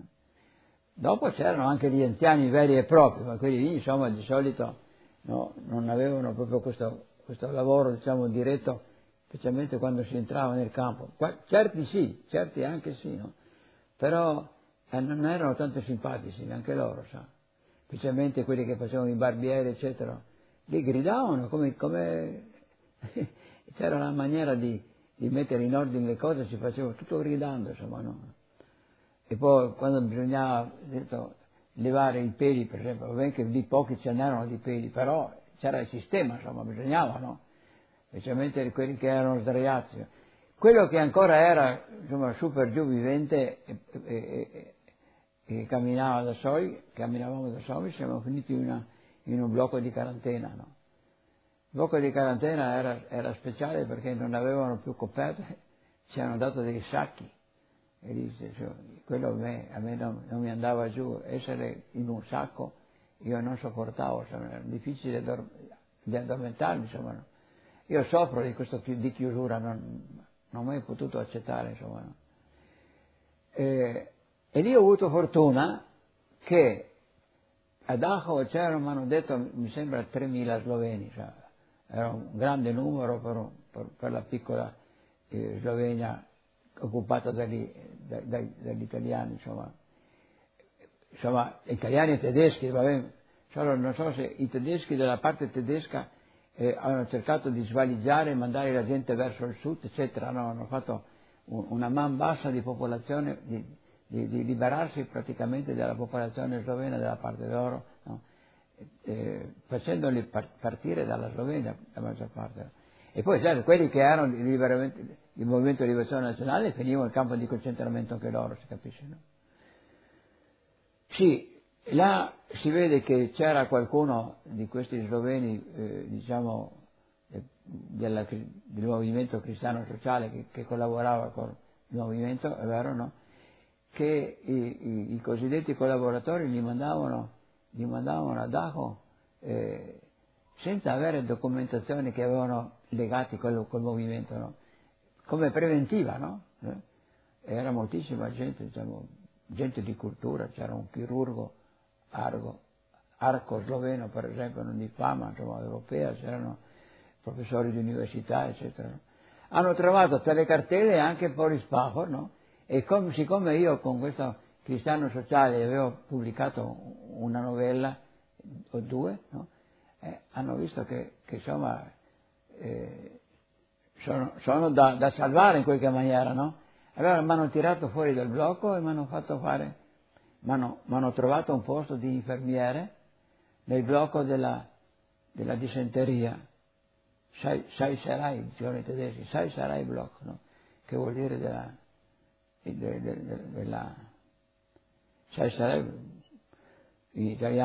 Dopo c'erano anche gli anziani veri e propri, ma quelli lì, insomma, di solito no, non avevano proprio questo, questo lavoro, diciamo, diretto, specialmente quando si entrava nel campo. Qua, certi sì, certi anche sì, no? Però eh, non erano tanto simpatici, neanche loro, sa? Specialmente quelli che facevano i barbieri, eccetera, li gridavano come, come... c'era una maniera di, di mettere in ordine le cose, si faceva tutto gridando, insomma, no? E poi quando bisognava, detto, levare i peli, per esempio, va bene che lì pochi ce n'erano di peli, però c'era il sistema, insomma, bisognava, no? Specialmente quelli che erano sdraiati. Quello che ancora era, insomma, super giù vivente e, e, e, e camminava da soli, camminavamo da soli, siamo finiti in, una, in un blocco di quarantena, no? Il blocco di quarantena era, era speciale perché non avevano più coperte, ci hanno dato dei sacchi e dice, cioè, quello a me, a me non, non mi andava giù, essere in un sacco io non sopportavo, insomma, era difficile dor- di addormentarmi, insomma, no? Io soffro di questo di chiusura, non, non ho mai potuto accettare, insomma, no? E, e lì ho avuto fortuna che a Dachau c'erano, mi hanno detto, mi sembra tremila sloveni, cioè, era un grande numero per, per, per la piccola eh, Slovenia occupata dagli, da, dai, dagli italiani, insomma. Insomma, italiani e tedeschi, va bene, solo non so se i tedeschi della parte tedesca eh, hanno cercato di svaligiare e mandare la gente verso il sud, eccetera, no, hanno fatto un, una man bassa di popolazione, di, di, di liberarsi praticamente dalla popolazione slovena della parte loro, no? Eh, facendoli par- partire dalla Slovenia la maggior parte. E poi certo, quelli che erano di il Movimento di Liberazione Nazionale finivano in campo di concentramento anche loro, si capisce, no? Sì, là si vede che c'era qualcuno di questi sloveni, eh, diciamo, eh, della, del Movimento Cristiano Sociale che, che collaborava con il movimento, è vero, no? Che i, i, i cosiddetti collaboratori li mandavano li mandavano a Dachau eh, senza avere documentazioni che avevano legati col, col movimento, no? Come preventiva, no? Eh? Era moltissima gente, diciamo, gente di cultura, c'era un chirurgo argo, arco sloveno, per esempio, non di fama, insomma, europea, c'erano professori di università, eccetera. Hanno trovato tale cartelle anche fuori Spahor, no? E com, siccome io con questo Cristiano Sociale avevo pubblicato una novella o due, no? Eh, hanno visto che, che insomma eh, sono, sono da, da salvare in qualche maniera, no? Allora mi hanno tirato fuori dal blocco e mi hanno fatto fare, mi hanno trovato un posto di infermiere nel blocco della, della dissenteria, sai, sai sarai, dicevano i tedeschi, sai sarai blocco, no? Che vuol dire della, de, de, de, della sai sarai, in italiano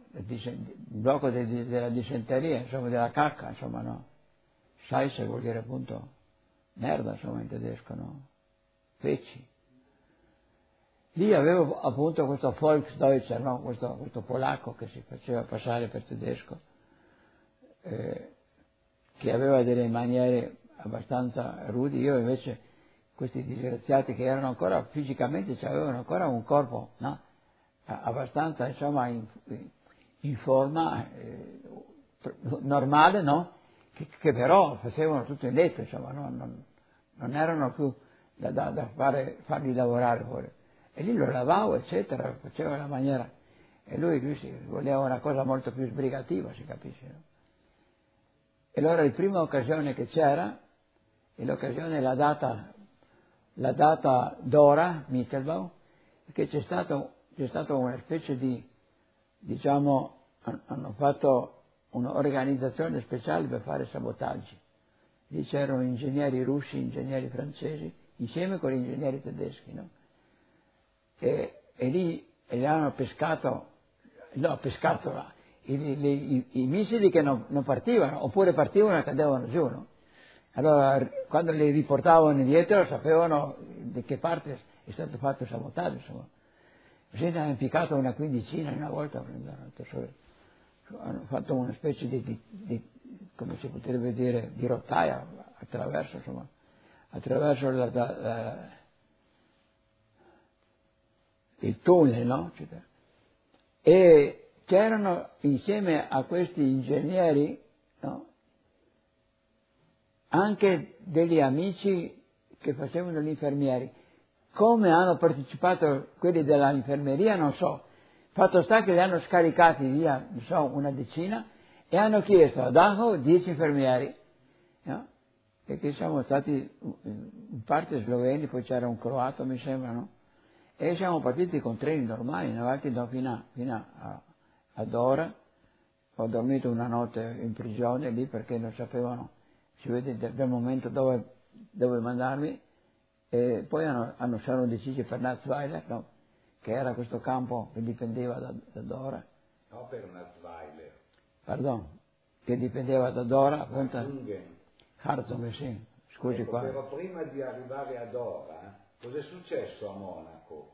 il blocco de, de, della dissenteria, insomma, della cacca, insomma, no? Scheiße vuol dire appunto merda, insomma, in tedesco, no? Feci. Lì avevo appunto questo Volksdeutscher, no? questo, questo polacco che si faceva passare per tedesco, eh, che aveva delle maniere abbastanza rudi. Io invece, questi disgraziati che erano ancora fisicamente, cioè avevano ancora un corpo, no? abbastanza, insomma, in, in forma eh, normale, no? Che, che però facevano tutto in letto, insomma, no? non, non erano più da, da, da fare, farli lavorare fuori. E lì lo lavavo, eccetera, facevo la maniera. E lui, lui si voleva una cosa molto più sbrigativa, si capisce, no? E allora la prima occasione che c'era, e l'occasione la data, la data d'ora, Mittelbau, che c'è stato, c'è stato una specie di, diciamo, hanno fatto un'organizzazione speciale per fare sabotaggi. Lì c'erano ingegneri russi, ingegneri francesi, insieme con gli ingegneri tedeschi, no? E, e lì e li hanno pescato, no, pescato i, i, i, i missili che non, non partivano, oppure partivano e cadevano giù, no? Allora, quando li riportavano indietro sapevano di che parte è stato fatto il sabotaggio, insomma. Se ne hanno impiccato una quindicina una volta, hanno fatto una specie di, di, di come si potrebbe dire, di rottaia attraverso, insomma, attraverso la, la, la il tunnel, no? E c'erano insieme a questi ingegneri, no? Anche degli amici che facevano gli infermieri. Come hanno partecipato quelli dell'infermeria non so. Fatto sta che li hanno scaricati via, non so, una decina, e hanno chiesto a Dachau dieci infermieri, no? Perché siamo stati in parte sloveni, poi c'era un croato, mi sembra, no? E siamo partiti con treni normali, avanti fino, a, fino a, ad ora. Ho dormito una notte in prigione lì perché non sapevano, si vede dal momento dove, dove mandarmi, e poi hanno, hanno, si erano decisi per Natzweiler, no? Che era questo campo che dipendeva da, da Dora. No, per Natzweiler. Pardon, che dipendeva da Dora, appunto. Harzungen. Harzungen, sì, scusi ecco, qua. Però prima di arrivare a Dora, cosa è successo a Monaco?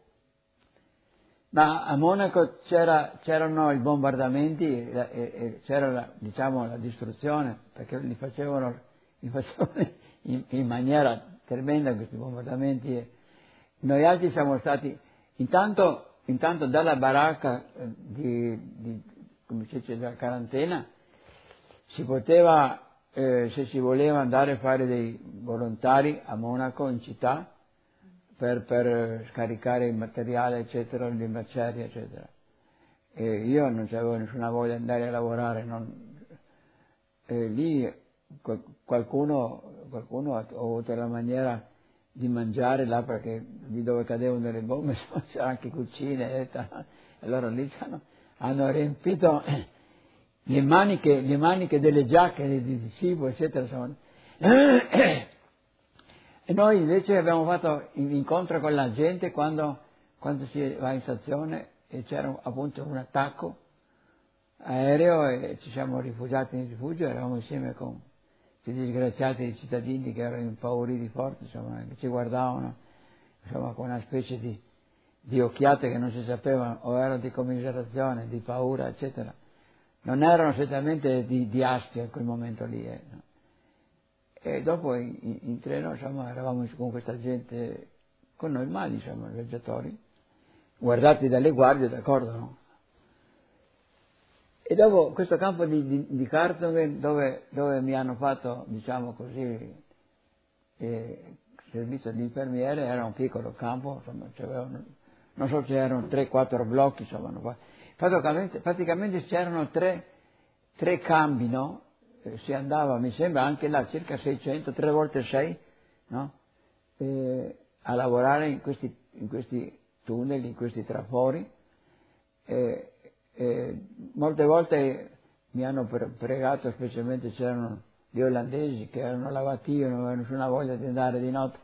Ma a Monaco c'era, c'erano i bombardamenti e, e c'era la, diciamo, la distruzione, perché li facevano, li facevano in, in maniera tremenda questi bombardamenti. E noi altri siamo stati, intanto, intanto dalla baracca di, di, come si dice, della quarantena, si poteva, eh, se si voleva andare a fare dei volontari a Monaco, in città, Per, per scaricare il materiale, eccetera, le macerie, eccetera. E io non avevo nessuna voglia di andare a lavorare, non... e lì qualcuno, qualcuno ha avuto la maniera di mangiare là, perché lì dove cadevano le bombe c'era anche cucine, eccetera. E allora lì hanno, hanno riempito le maniche, le maniche delle giacche di, di cibo, eccetera, insomma. E noi invece abbiamo fatto l'incontro con la gente quando, quando si va in stazione e c'era appunto un attacco aereo e ci siamo rifugiati in rifugio, eravamo insieme con questi disgraziati cittadini che erano impauriti forti, insomma, che ci guardavano, insomma, con una specie di, di occhiate che non si sapevano, o erano di commiserazione, di paura, eccetera. Non erano certamente di, di astio in quel momento lì, eh, no? E dopo in, in, in treno, insomma, eravamo con questa gente, con normali, insomma, viaggiatori, guardati dalle guardie, d'accordo, no? E dopo questo campo di, di, di Kartungen, dove, dove mi hanno fatto, diciamo così, eh, servizio di infermiere, era un piccolo campo, insomma, c'erano, non so, c'erano tre quattro blocchi, insomma, no? praticamente, praticamente c'erano tre, tre cambi, no? Si andava, mi sembra, anche là circa seicento, tre volte sei, no? Eh, a lavorare in questi, in questi tunnel, in questi trafori. Eh, eh, molte volte mi hanno pregato, specialmente c'erano gli olandesi che erano lavativi, non avevano nessuna voglia di andare di notte.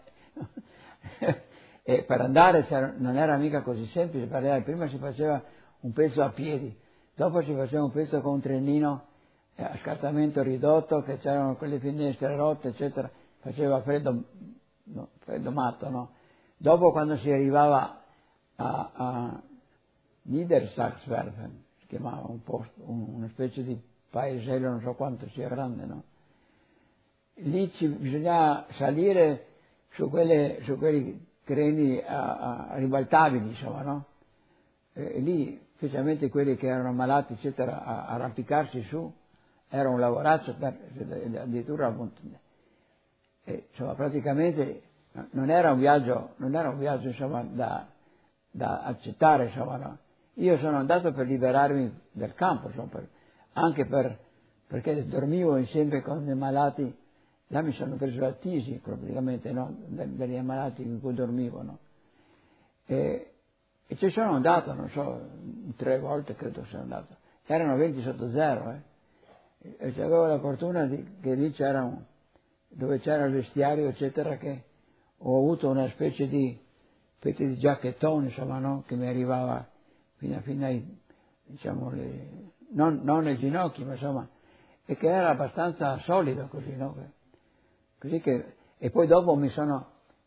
E per andare non era mica così semplice, perché prima si faceva un pezzo a piedi, dopo ci faceva un pezzo con un trenino a scartamento ridotto, che c'erano quelle finestre rotte, eccetera, faceva freddo, no, freddo matto, no? Dopo, quando si arrivava a, a Niedersachswerfen, si chiamava un posto, un, una specie di paesello, non so quanto sia grande, no? Lì ci bisognava salire su, quelle, su quei treni a, a ribaltabili, insomma, no? E lì, specialmente quelli che erano malati, eccetera, a, a arrampicarsi su, era un lavoraccio, addirittura, e, insomma, praticamente non era un viaggio, non era un viaggio, insomma, da, da accettare, insomma, no? Io sono andato per liberarmi del campo, insomma, per, anche per, perché dormivo insieme con i malati, là mi sono preso la tisi, praticamente, no? Degli ammalati in cui dormivo, no? E, e ci sono andato, non so, tre volte credo sia andato, erano venti sotto zero, eh? E avevo la fortuna di, che lì c'era un, dove c'era il vestiario, eccetera, che ho avuto una specie di, specie di giacchettone, insomma, no? Che mi arrivava fino, fino ai, diciamo, le, non, non ai ginocchi, ma insomma, e che era abbastanza solido così, no? Così che, e poi dopo mi sono,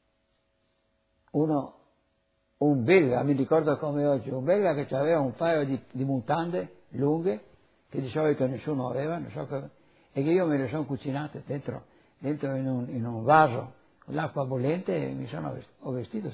uno, un belga, mi ricordo come oggi, un belga che aveva un paio di, di mutande lunghe, che di solito nessuno aveva, non so che, e che io me le sono cucinate dentro, dentro in, un, in un vaso, con l'acqua bollente, e mi sono vestito, ho vestito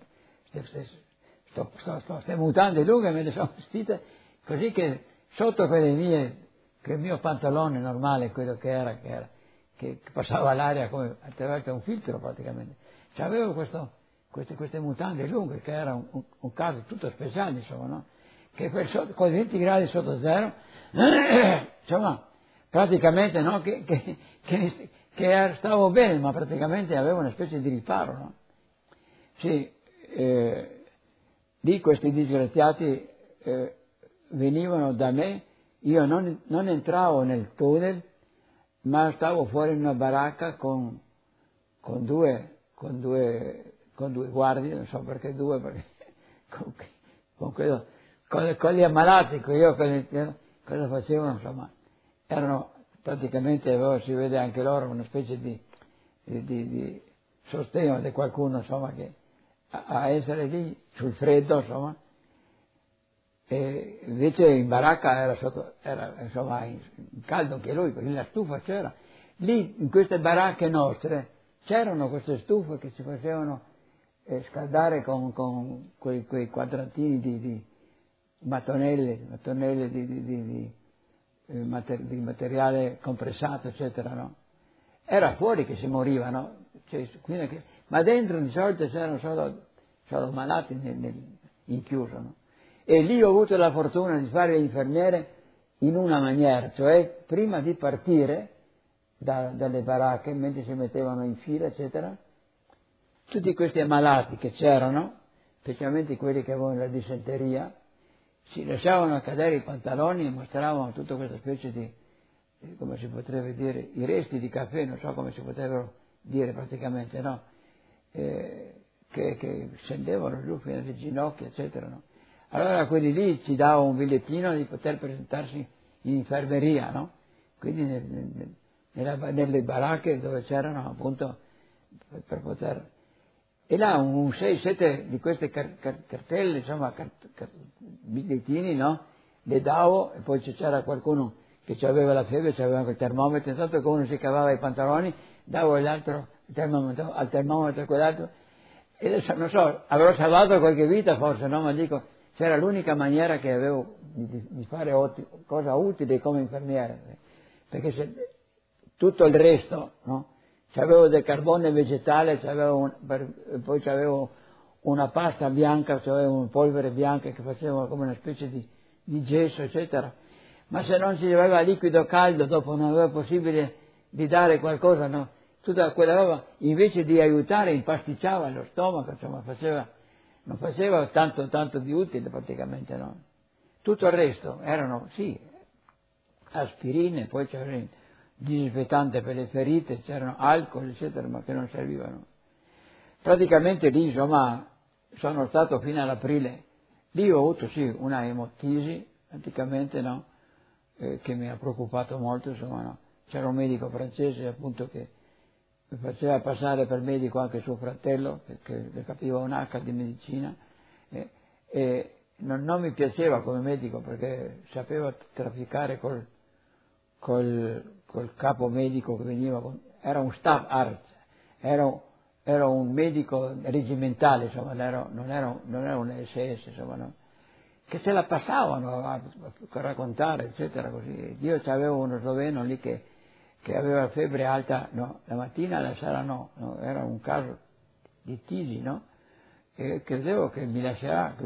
queste mutande lunghe, me le sono vestite, così che sotto quelle mie, che il mio pantalone normale, quello che era, che era, che passava l'aria come attraverso un filtro praticamente, cioè avevo questo, queste, queste mutande lunghe, che era un, un, un caso tutto speciale, insomma, no? Che per sotto, con venti gradi sotto zero, insomma, praticamente, no, che, che, che, che stavo bene, ma praticamente avevo una specie di riparo, no? Sì, eh, lì questi disgraziati eh, venivano da me, io non, non entravo nel tunnel, ma stavo fuori in una baracca con, con due, con due, con due guardie, non so perché due, perché con, con quello, Con, con gli ammalati, io cosa facevano, insomma, erano praticamente, si vede anche loro, una specie di, di, di, di sostegno di qualcuno, insomma, che a, a essere lì sul freddo, insomma, e invece in baracca era, sotto, era insomma in, in caldo anche lui, perché la stufa c'era. Lì in queste baracche nostre c'erano queste stufe che si facevano eh, scaldare con, con quei, quei quadratini di, di mattonelle, mattonelle di, di, di, di, eh, mater, di materiale compressato, eccetera, no? Era fuori che si moriva, no? Cioè, che, ma dentro di solito c'erano solo, solo malati nel, nel, inchiuso, no? E lì ho avuto la fortuna di fare l'infermiere in una maniera, cioè prima di partire da, dalle baracche, mentre si mettevano in fila, eccetera, tutti questi ammalati che c'erano, specialmente quelli che avevano la dissenteria, si lasciavano cadere i pantaloni e mostravano tutta questa specie di, come si potrebbe dire, i resti di caffè, non so come si potrebbero dire praticamente, no? Eh, che, che scendevano giù fino alle ginocchia, eccetera, no? Allora quelli lì ci davano un bigliettino di poter presentarsi in infermeria, no? Quindi nel, nel, nella, nelle baracche dove c'erano appunto per, per poter... E là un sei sette di queste car- car- cartelle, insomma, car- car- bigliettini, no? Le davo, e poi c'era qualcuno che aveva la febbre, c'aveva anche il termometro, intanto che uno si cavava i pantaloni, davo l'altro il termometro, al termometro quell'altro, e adesso non so, avrò salvato qualche vita forse, no? Ma dico, c'era l'unica maniera che avevo di, di fare otti- cosa utile come infermiere, perché se tutto il resto, no? C'avevo del carbone vegetale, c'avevo un, per, poi c'avevo una pasta bianca, c'avevo una polvere bianca che faceva come una specie di, di gesso, eccetera. Ma se non si aveva liquido caldo, dopo non aveva possibile di dare qualcosa, no? Tutta quella roba, invece di aiutare, impasticciava lo stomaco, insomma, faceva, non faceva tanto, tanto di utile praticamente, no? Tutto il resto erano, sì, aspirine, poi c'era disinfettante per le ferite, c'erano alcol, eccetera, ma che non servivano. Praticamente lì, insomma, sono stato fino all'aprile. Lì ho avuto, sì, una emotisi, praticamente, no? Eh, che mi ha preoccupato molto, insomma, no? C'era un medico francese appunto che mi faceva passare per medico anche suo fratello, che, che capiva un H di medicina, eh, e non, non mi piaceva come medico perché sapeva trafficare col, col, col capo medico che veniva, con, era un staff arts, era, era un medico regimentale, insomma, non era, non era, non era un S S, insomma, no? Che se la passavano a, a raccontare, eccetera, così. Io avevo uno sloveno lì che, che aveva febbre alta, no, la mattina, la sera no, no, era un caso di tisi, no? E credevo che mi lascerà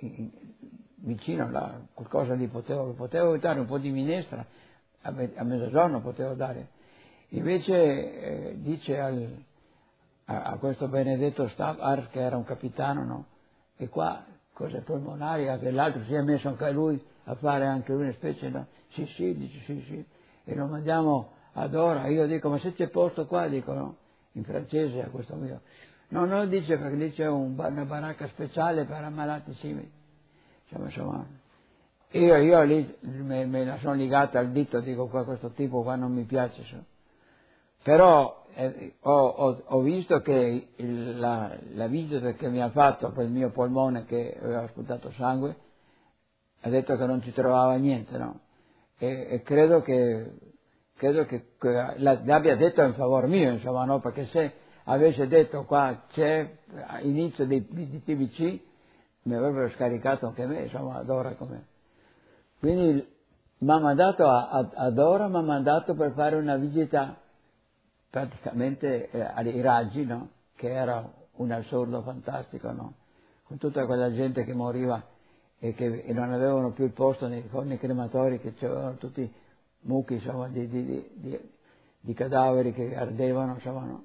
vicino là, qualcosa lì potevo, potevo dare un po' di minestra, a, me, a mezzogiorno potevo dare. Invece eh, dice al, a, a questo benedetto Staff, che era un capitano, no? E qua cose polmonari, anche l'altro si è messo anche lui a fare anche una specie, no? Sì, sì, dice sì, sì, e lo mandiamo ad Ora. Io dico, ma se c'è posto qua, dico, no? In francese a questo mio. No, no, dice, perché lì c'è un, una baracca speciale per ammalati simili. Insomma, insomma, io, io lì me, me la sono ligata al dito, dico, qua questo tipo qua non mi piace. So. Però eh, ho, ho, ho visto che il, la, la visita che mi ha fatto per il mio polmone, che aveva sputato sangue, ha detto che non ci trovava niente, no? E, e credo che, credo che, che l'abbia detto in favore mio, insomma, no? Perché se avesse detto qua c'è inizio di, di T B C, mi avrebbero scaricato anche me, insomma, ad Ora come. Quindi mi ha mandato a, a, ad Ora, mi ha mandato per fare una visita praticamente eh, ai raggi, no? Che era un assurdo fantastico, no? Con tutta quella gente che moriva e che e non avevano più il posto nei forni crematori, che c'erano tutti mucchi, insomma, di, di, di, di, di cadaveri che ardevano, insomma, no?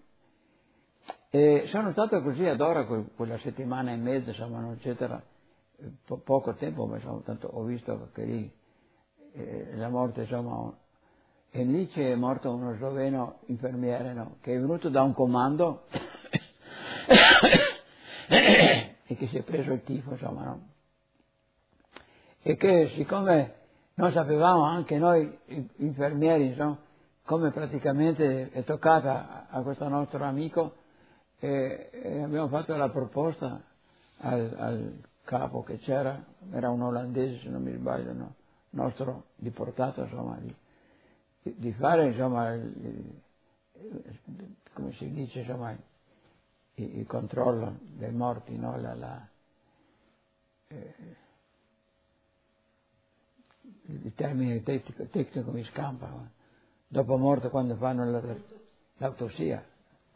E sono stato così ad Ora quella settimana e mezza, insomma, no, eccetera, po- poco tempo, ma insomma, tanto ho visto che lì eh, la morte, insomma, e lì c'è morto uno sloveno infermiere, no, che è venuto da un comando e che si è preso il tifo, insomma, no, e che siccome non sapevamo anche noi infermieri, insomma, come praticamente è toccata a questo nostro amico, e, e abbiamo fatto la proposta al, al capo che c'era, era un olandese se non mi sbaglio, no? Nostro deportato, insomma, di, di fare, insomma, il, il, come si dice, insomma, il, il controllo dei morti, no? La, la, eh, il termine tecnico, tecnico mi scampa, no? Dopo morte quando fanno l'autopsia.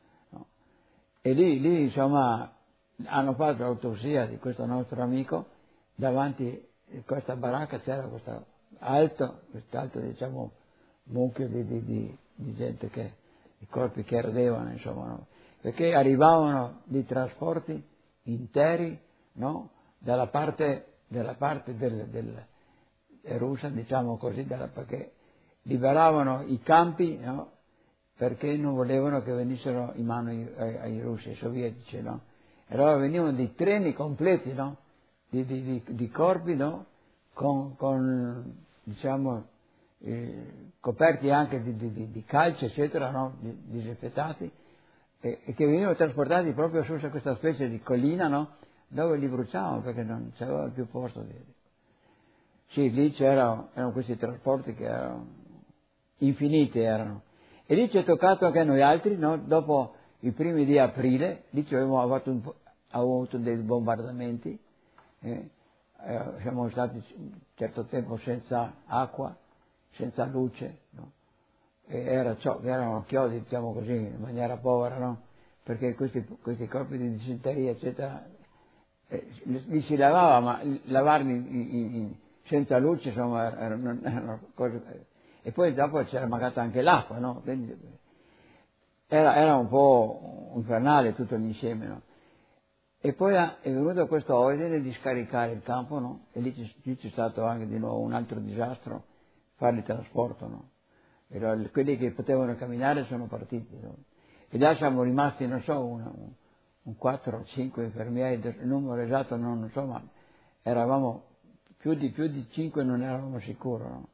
E lì, lì, insomma, hanno fatto l'autopsia di questo nostro amico, davanti a questa baracca c'era questo alto, quest'altro, diciamo, mucchio di, di, di, di gente che, i corpi che ardevano, insomma, no? Perché arrivavano dei trasporti interi, no? Dalla parte, dalla parte del, del, russa, diciamo così, dalla, perché liberavano i campi, no? Perché non volevano che venissero in mano ai, ai, ai russi, ai sovietici, no? E allora venivano dei treni completi, no? Di, di, di, di corpi, no? Con, con diciamo, eh, coperti anche di, di, di calce, eccetera, no? Di, disinfettati, e, e che venivano trasportati proprio su questa specie di collina, no? Dove li bruciavano perché non c'aveva più posto. Di... Sì, lì c'erano, erano questi trasporti che erano infiniti, erano. E lì ci è toccato anche a noi altri, no? Dopo i primi di aprile, lì ci avevamo avuto, un, avuto dei bombardamenti, eh, eh, siamo stati un certo tempo senza acqua, senza luce, no? E era ciò, erano chiodi, diciamo così, in maniera povera, no? Perché questi, questi corpi di disenteria, eccetera, eh, li si lavava, ma lavarli in, in, in, senza luce, insomma, erano, erano cose... E poi dopo c'era mancata anche l'acqua, no? Quindi era, era un po' infernale tutto l'insieme, no? E poi è venuto questo ordine di scaricare il campo, no? E lì, lì c'è stato anche di nuovo un altro disastro, fare il trasporto, no? E allora, quelli che potevano camminare sono partiti, no? E là siamo rimasti, non so, un, un quattro o cinque infermieri, il numero esatto non so, ma eravamo più di, più di cinque non eravamo sicuri, no?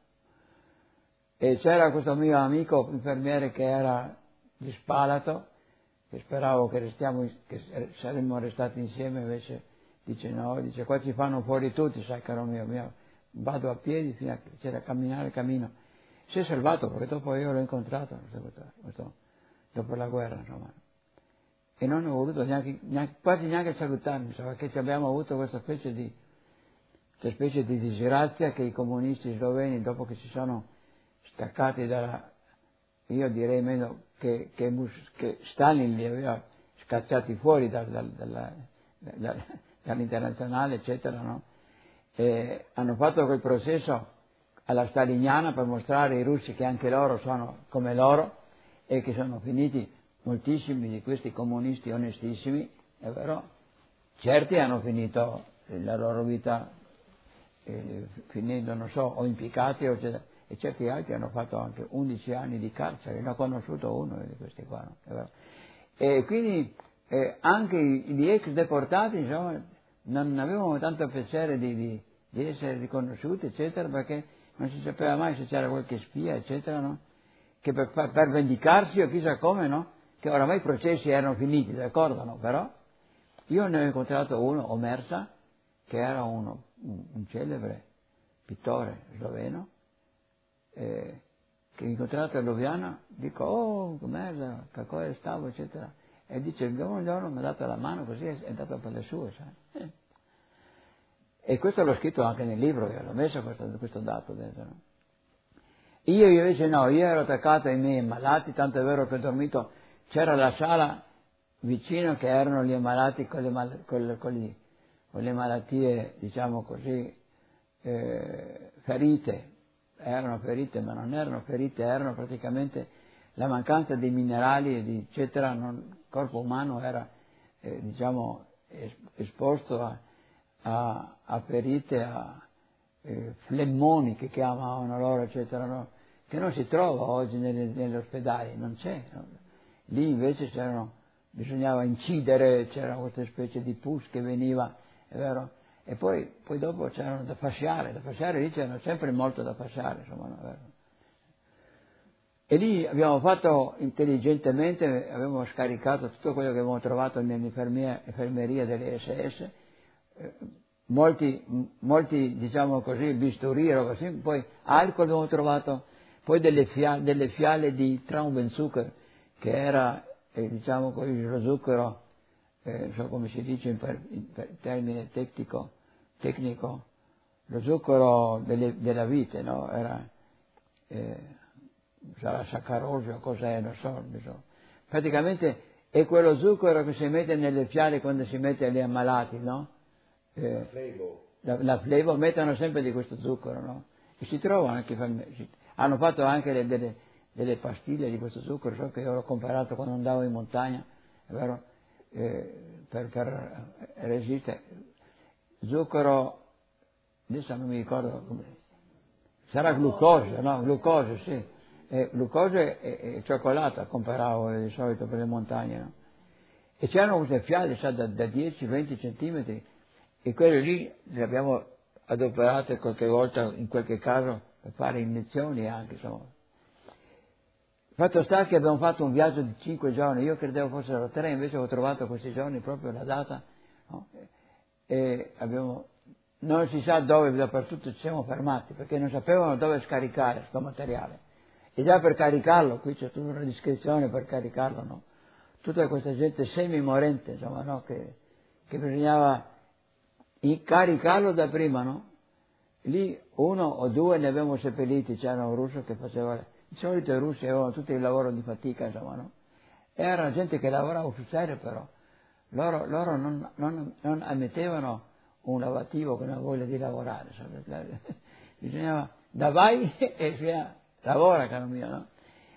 E c'era questo mio amico infermiere che era di Spalato, che speravo che, restiamo, che saremmo restati insieme, invece dice no, dice qua ci fanno fuori tutti, sai caro mio, mio vado a piedi fino a che c'era a camminare, cammino. Si è salvato perché dopo io l'ho incontrato, questo, questo, dopo la guerra, insomma. E non ho voluto neanche, neanche, quasi neanche salutarmi, insomma, perché abbiamo avuto questa specie di, questa specie di disgrazia che i comunisti sloveni, dopo che si sono staccati dalla, io direi meno che, che, che Stalin li aveva scacciati fuori dal, dal, dalla, dal, dall'internazionale, eccetera, no? E hanno fatto quel processo alla staliniana per mostrare ai russi che anche loro sono come loro e che sono finiti moltissimi di questi comunisti onestissimi, è vero, certi hanno finito la loro vita eh, finendo, non so, o impiccati o eccetera. E certi altri hanno fatto anche undici anni di carcere, ne ho conosciuto uno di questi qua, no? È vero. E quindi eh, anche gli ex deportati, insomma, non avevano tanto piacere di, di, di essere riconosciuti, eccetera, perché non si sapeva mai se c'era qualche spia, eccetera, no? Che per, per vendicarsi o chissà come, no? Che oramai i processi erano finiti, d'accordo, no? Però io ne ho incontrato uno, Omersa, che era uno, un, un celebre pittore sloveno, Eh, che incontrato a Lubiana, dico, oh, com'è, che cosa stavo, eccetera. E dice, un giorno mi ha dato la mano così è andato per le sue, sai? Eh. E questo l'ho scritto anche nel libro, l'ho messo questo, questo dato dentro, no? Io invece no, io ero attaccato ai miei malati, tanto è vero che ho dormito, c'era la sala vicino che erano gli ammalati con le, mal, con le, con le, con le malattie, diciamo così, eh, ferite. Erano ferite, ma non erano ferite, erano praticamente la mancanza di minerali, di eccetera, non, il corpo umano era, eh, diciamo, esposto a, a, a ferite, a eh, flemmoni che chiamavano loro, eccetera, no? Che non si trova oggi nelle, negli ospedali, non c'è. No? Lì invece c'erano, bisognava incidere, c'era questa specie di pus che veniva, è vero? E poi, poi dopo c'erano da fasciare, da fasciare lì c'erano sempre molto da fasciare, insomma, no, vero? E lì abbiamo fatto intelligentemente, abbiamo scaricato tutto quello che avevamo trovato nell'infermeria delle esse esse, eh, molti, molti, diciamo così, bisturi, roba così, poi alcol abbiamo trovato, poi delle fiale, delle fiale di Traubenzucker, che era, eh, diciamo così, lo zucchero, Eh, non so come si dice in, per, in per termine tecnico, tecnico, lo zucchero delle, della vite, no? Era, eh, sarà saccarosio o cos'è, non so, non so. Praticamente è quello zucchero che si mette nelle fiale quando si mette agli ammalati, no? Eh, la flebo. La, la flebo, mettono sempre di questo zucchero, no? E si trovano anche, hanno fatto anche delle, delle, delle pastiglie di questo zucchero, so che io l'ho comprato quando andavo in montagna, è vero? Eh, per, per resistere, zucchero, adesso non mi ricordo come, sarà glucosio, no? Glucosio, sì, eh, glucosio e, e, e cioccolata comperavo di solito per le montagne, no? E c'erano queste fiale sa, da, da dieci venti centimetri e quelle lì le abbiamo adoperate qualche volta, in qualche caso, per fare iniezioni anche, insomma. Fatto sta che abbiamo fatto un viaggio di cinque giorni, io credevo fossero tre, invece ho trovato questi giorni proprio la data, no? E abbiamo, non si sa dove, dappertutto ci siamo fermati, perché non sapevano dove scaricare questo materiale. E già per caricarlo, qui c'è tutta una descrizione per caricarlo, no? Tutta questa gente semi-morente, insomma, no? Che, che bisognava caricarlo da prima, no? Lì uno o due ne abbiamo seppelliti, c'era un russo che faceva... Di solito i russi avevano tutto il lavoro di fatica, insomma, no? Era gente che lavorava sul serio, però. Loro, loro non, non, non ammettevano un lavativo con la voglia di lavorare. Sapete? Bisognava, da vai e via, lavora, caro mio, no?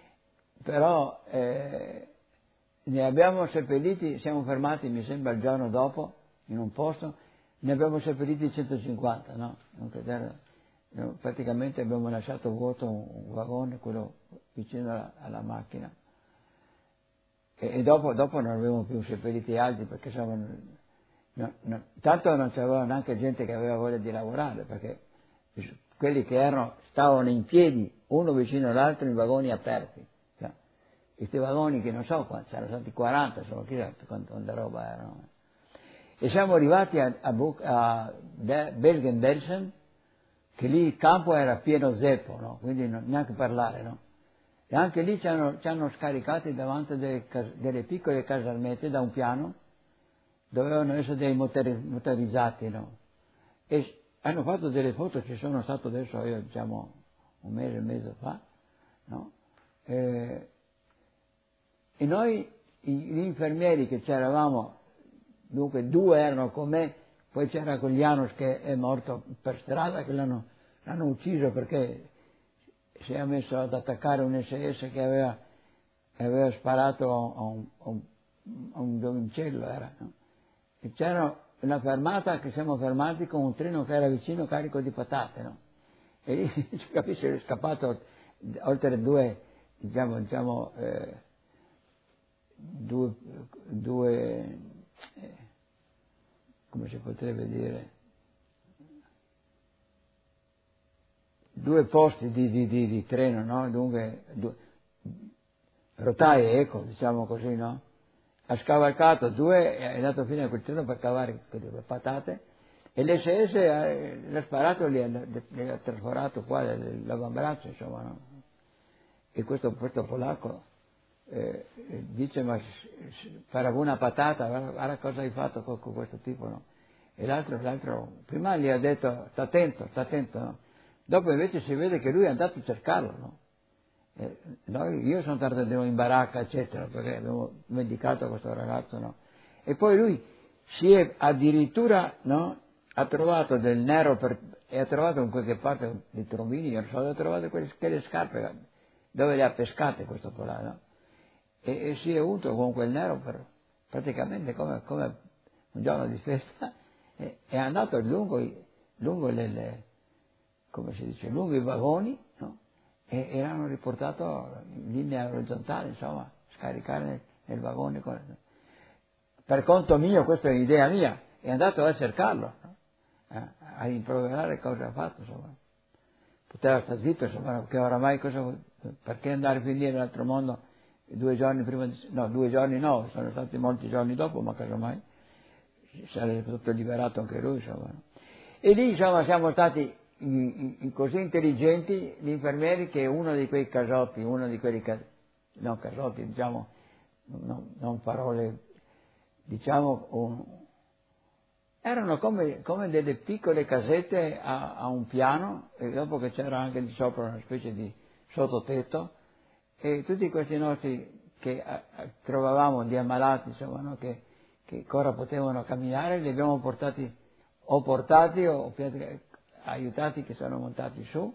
Però eh, ne abbiamo seppelliti, siamo fermati, mi sembra, il giorno dopo, in un posto, ne abbiamo seppelliti centocinquanta, no? Praticamente abbiamo lasciato vuoto un vagone, quello vicino alla, alla macchina, e, e dopo, dopo non avevamo più seppelliti altri perché stavano, no, no, tanto non c'aveva neanche gente che aveva voglia di lavorare, perché quelli che erano, stavano in piedi, uno vicino all'altro in vagoni aperti. Cioè, questi vagoni che non so quanti, c'erano stati quaranta, insomma, chissà quanta roba erano. E siamo arrivati a, a, a Bergen-Belsen, che lì il campo era pieno zeppo, no? Quindi non, neanche parlare, no? E anche lì ci hanno, ci hanno scaricati davanti delle, delle piccole casalmette da un piano, dovevano essere dei motori, motorizzati, no? E hanno fatto delle foto, ci sono stato adesso io, diciamo, un mese e mezzo fa, no? E, e noi, gli infermieri che c'eravamo, dunque due erano con me, poi c'era Janos che è morto per strada, che l'hanno, l'hanno ucciso perché si è messo ad attaccare un S S che aveva, aveva sparato a un, a un, a un giovincello, era, no? E c'era una fermata che siamo fermati con un treno che era vicino carico di patate, no? E lì, si capisce, è scappato oltre due, diciamo, diciamo, eh, due, due eh, come si potrebbe dire, due posti di, di, di, di treno, no? Dunque, due, rotaie, ecco, diciamo così, no? Ha scavalcato due e è andato fino a quel treno per cavare le patate e l'S S l'ha sparato e gli ha trasportato qua l'avambraccio, insomma, no? E questo, questo polacco eh, dice, ma farà una patata, guarda cosa hai fatto con, con questo tipo, no? E l'altro, l'altro, prima gli ha detto, sta attento, sta attento, no? Dopo invece si vede che lui è andato a cercarlo, no? Eh, noi, io sono andato in baracca, eccetera, perché avevo vendicato questo ragazzo, no? E poi lui si è addirittura, no? Ha trovato del nero per, e ha trovato in qualche parte dei trombini, non so, ha trovato quelle, quelle scarpe dove le ha pescate questo polare, no? E, e si è unto con quel nero per, praticamente come, come un giorno di festa, e è andato lungo, lungo le, le, come si dice, lungo i vagoni, no? E, e l'hanno riportato in linea orizzontale, insomma, scaricare nel, nel vagone. Con, per conto mio, questa è un'idea mia, è andato a cercarlo, no? a, a rimproverare cosa ha fatto, insomma. Poteva stare zitto, insomma, perché oramai cosa, perché andare a finire nell'altro mondo due giorni prima di, no, due giorni no, sono stati molti giorni dopo, ma casomai sarebbe stato liberato anche lui, insomma. No? E lì, insomma, siamo stati i, i, così intelligenti gli infermieri che uno di quei casotti, uno di quelli cas, no casotti, diciamo, no, non parole, diciamo, un, erano come, come delle piccole casette a, a un piano, e dopo che c'era anche di sopra una specie di sottotetto, e tutti questi nostri che a, a, trovavamo di ammalati, insomma, no, che, che ancora potevano camminare, li abbiamo portati, o portati o aiutati, che sono montati su,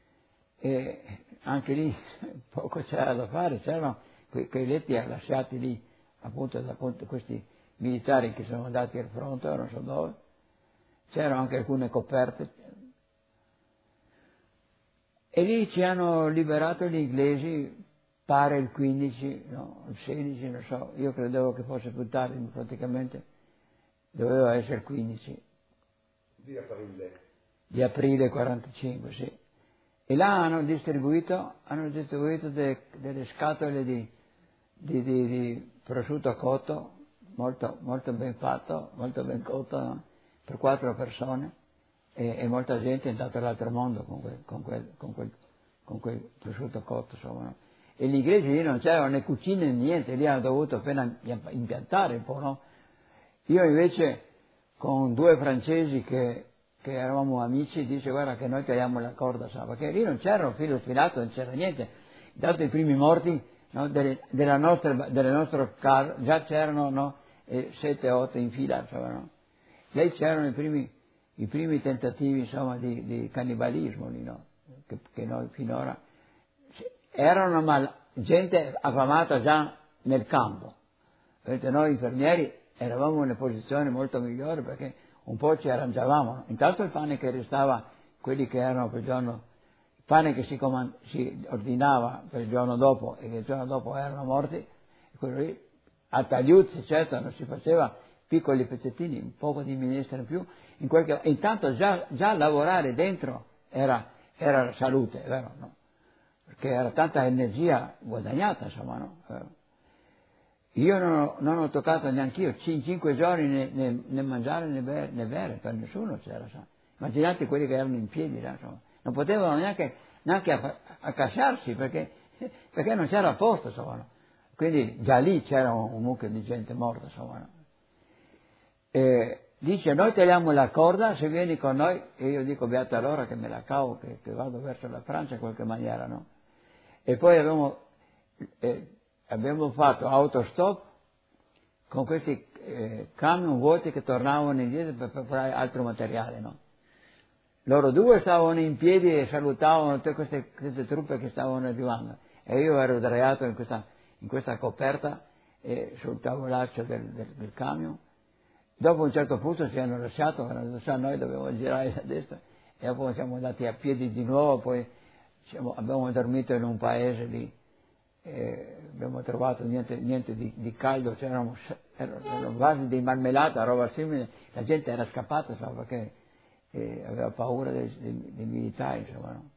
e anche lì poco c'era da fare, c'erano que, quei letti lasciati lì appunto da appunto, questi militari che sono andati al fronte, non so dove, c'erano anche alcune coperte, e lì ci hanno liberato gli inglesi, pare il quindici, no, il sedici, non so, io credevo che fosse più tardi, ma praticamente doveva essere il quindici. Di aprile. Di aprile quarantacinque, sì. E là hanno distribuito, hanno distribuito de, delle scatole di, di, di, di prosciutto cotto, molto, molto ben fatto, molto ben cotto, no? Per quattro persone, e, e molta gente è andata all'altro mondo con quel, con quel, con quel, con quel prosciutto cotto, insomma, no? E gli inglesi lì non c'erano né cucine né niente, lì hanno dovuto appena impiantare un po', no? Io invece con due francesi che, che eravamo amici, dice guarda che noi creiamo la corda, sa, perché lì non c'erano filo sfilato, non c'era niente, dato i primi morti, no, delle, della nostra, delle nostre case, già c'erano, no, eh, sette otto in fila, insomma, no? Lì c'erano i primi, i primi tentativi, insomma, di, di cannibalismo lì, no? Che, che noi finora erano mal, gente affamata già nel campo, perché noi infermieri eravamo in una posizione molto migliore perché un po' ci arrangiavamo, no? Intanto il pane che restava, quelli che erano quel giorno, il pane che si, comand- si ordinava per il giorno dopo e che il giorno dopo erano morti, quello lì a tagliuzzi, certo, non si faceva piccoli pezzettini, un poco di minestra in più, in quel che, intanto già, già lavorare dentro era, era salute, vero? No? Perché era tanta energia guadagnata, insomma, no? Io non ho, non ho toccato neanche io, in cinque giorni né, né, né mangiare né bere, né bere, per nessuno c'era, insomma. Immaginate quelli che erano in piedi, insomma. Non potevano neanche, neanche accasciarsi perché, perché non c'era posto, insomma. No? Quindi già lì c'era un, un mucchio di gente morta, insomma. No? E dice, noi teniamo la corda, se vieni con noi, e io dico, beata allora che me la cavo, che, che vado verso la Francia in qualche maniera, no? E poi abbiamo, eh, abbiamo fatto autostop con questi eh, camion vuoti che tornavano indietro per preparare altro materiale, no? Loro due stavano in piedi e salutavano tutte queste, queste truppe che stavano arrivando, e io ero sdraiato in questa, in questa coperta eh, sul tavolaccio del, del, del camion. Dopo un certo punto ci hanno lasciato, noi dovevamo girare a destra, e poi siamo andati a piedi di nuovo, poi siamo, abbiamo dormito in un paese lì, eh, abbiamo trovato niente, niente di, di caldo, c'erano, erano vasi di marmellata, roba simile, la gente era scappata, insomma, perché eh, aveva paura dei, dei, dei militari, insomma, no?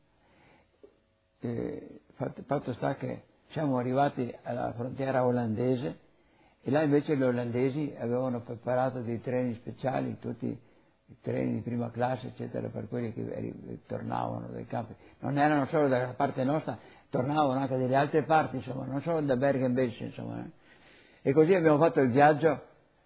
Eh, fatto, fatto sta che siamo arrivati alla frontiera olandese, e là invece gli olandesi avevano preparato dei treni speciali, tutti i treni di prima classe, eccetera, per quelli che tornavano dai campi. Non erano solo dalla parte nostra, tornavano anche dalle altre parti, insomma, non solo da Bergen-Belsen, insomma. Eh. E così abbiamo fatto il viaggio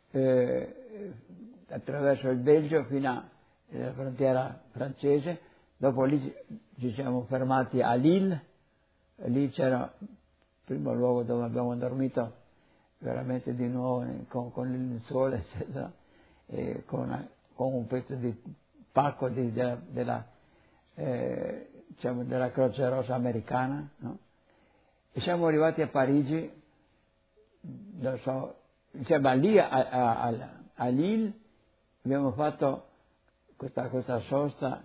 eh, attraverso il Belgio fino alla frontiera francese, dopo lì ci siamo fermati a Lille, e lì c'era il primo luogo dove abbiamo dormito veramente di nuovo con, con il sole, eccetera, e con, una, con un pezzo di pacco di, della, della, eh, diciamo della Croce Rossa americana, no? E siamo arrivati a Parigi, non so, diciamo, lì a, a, a, a Lille abbiamo fatto questa, questa sosta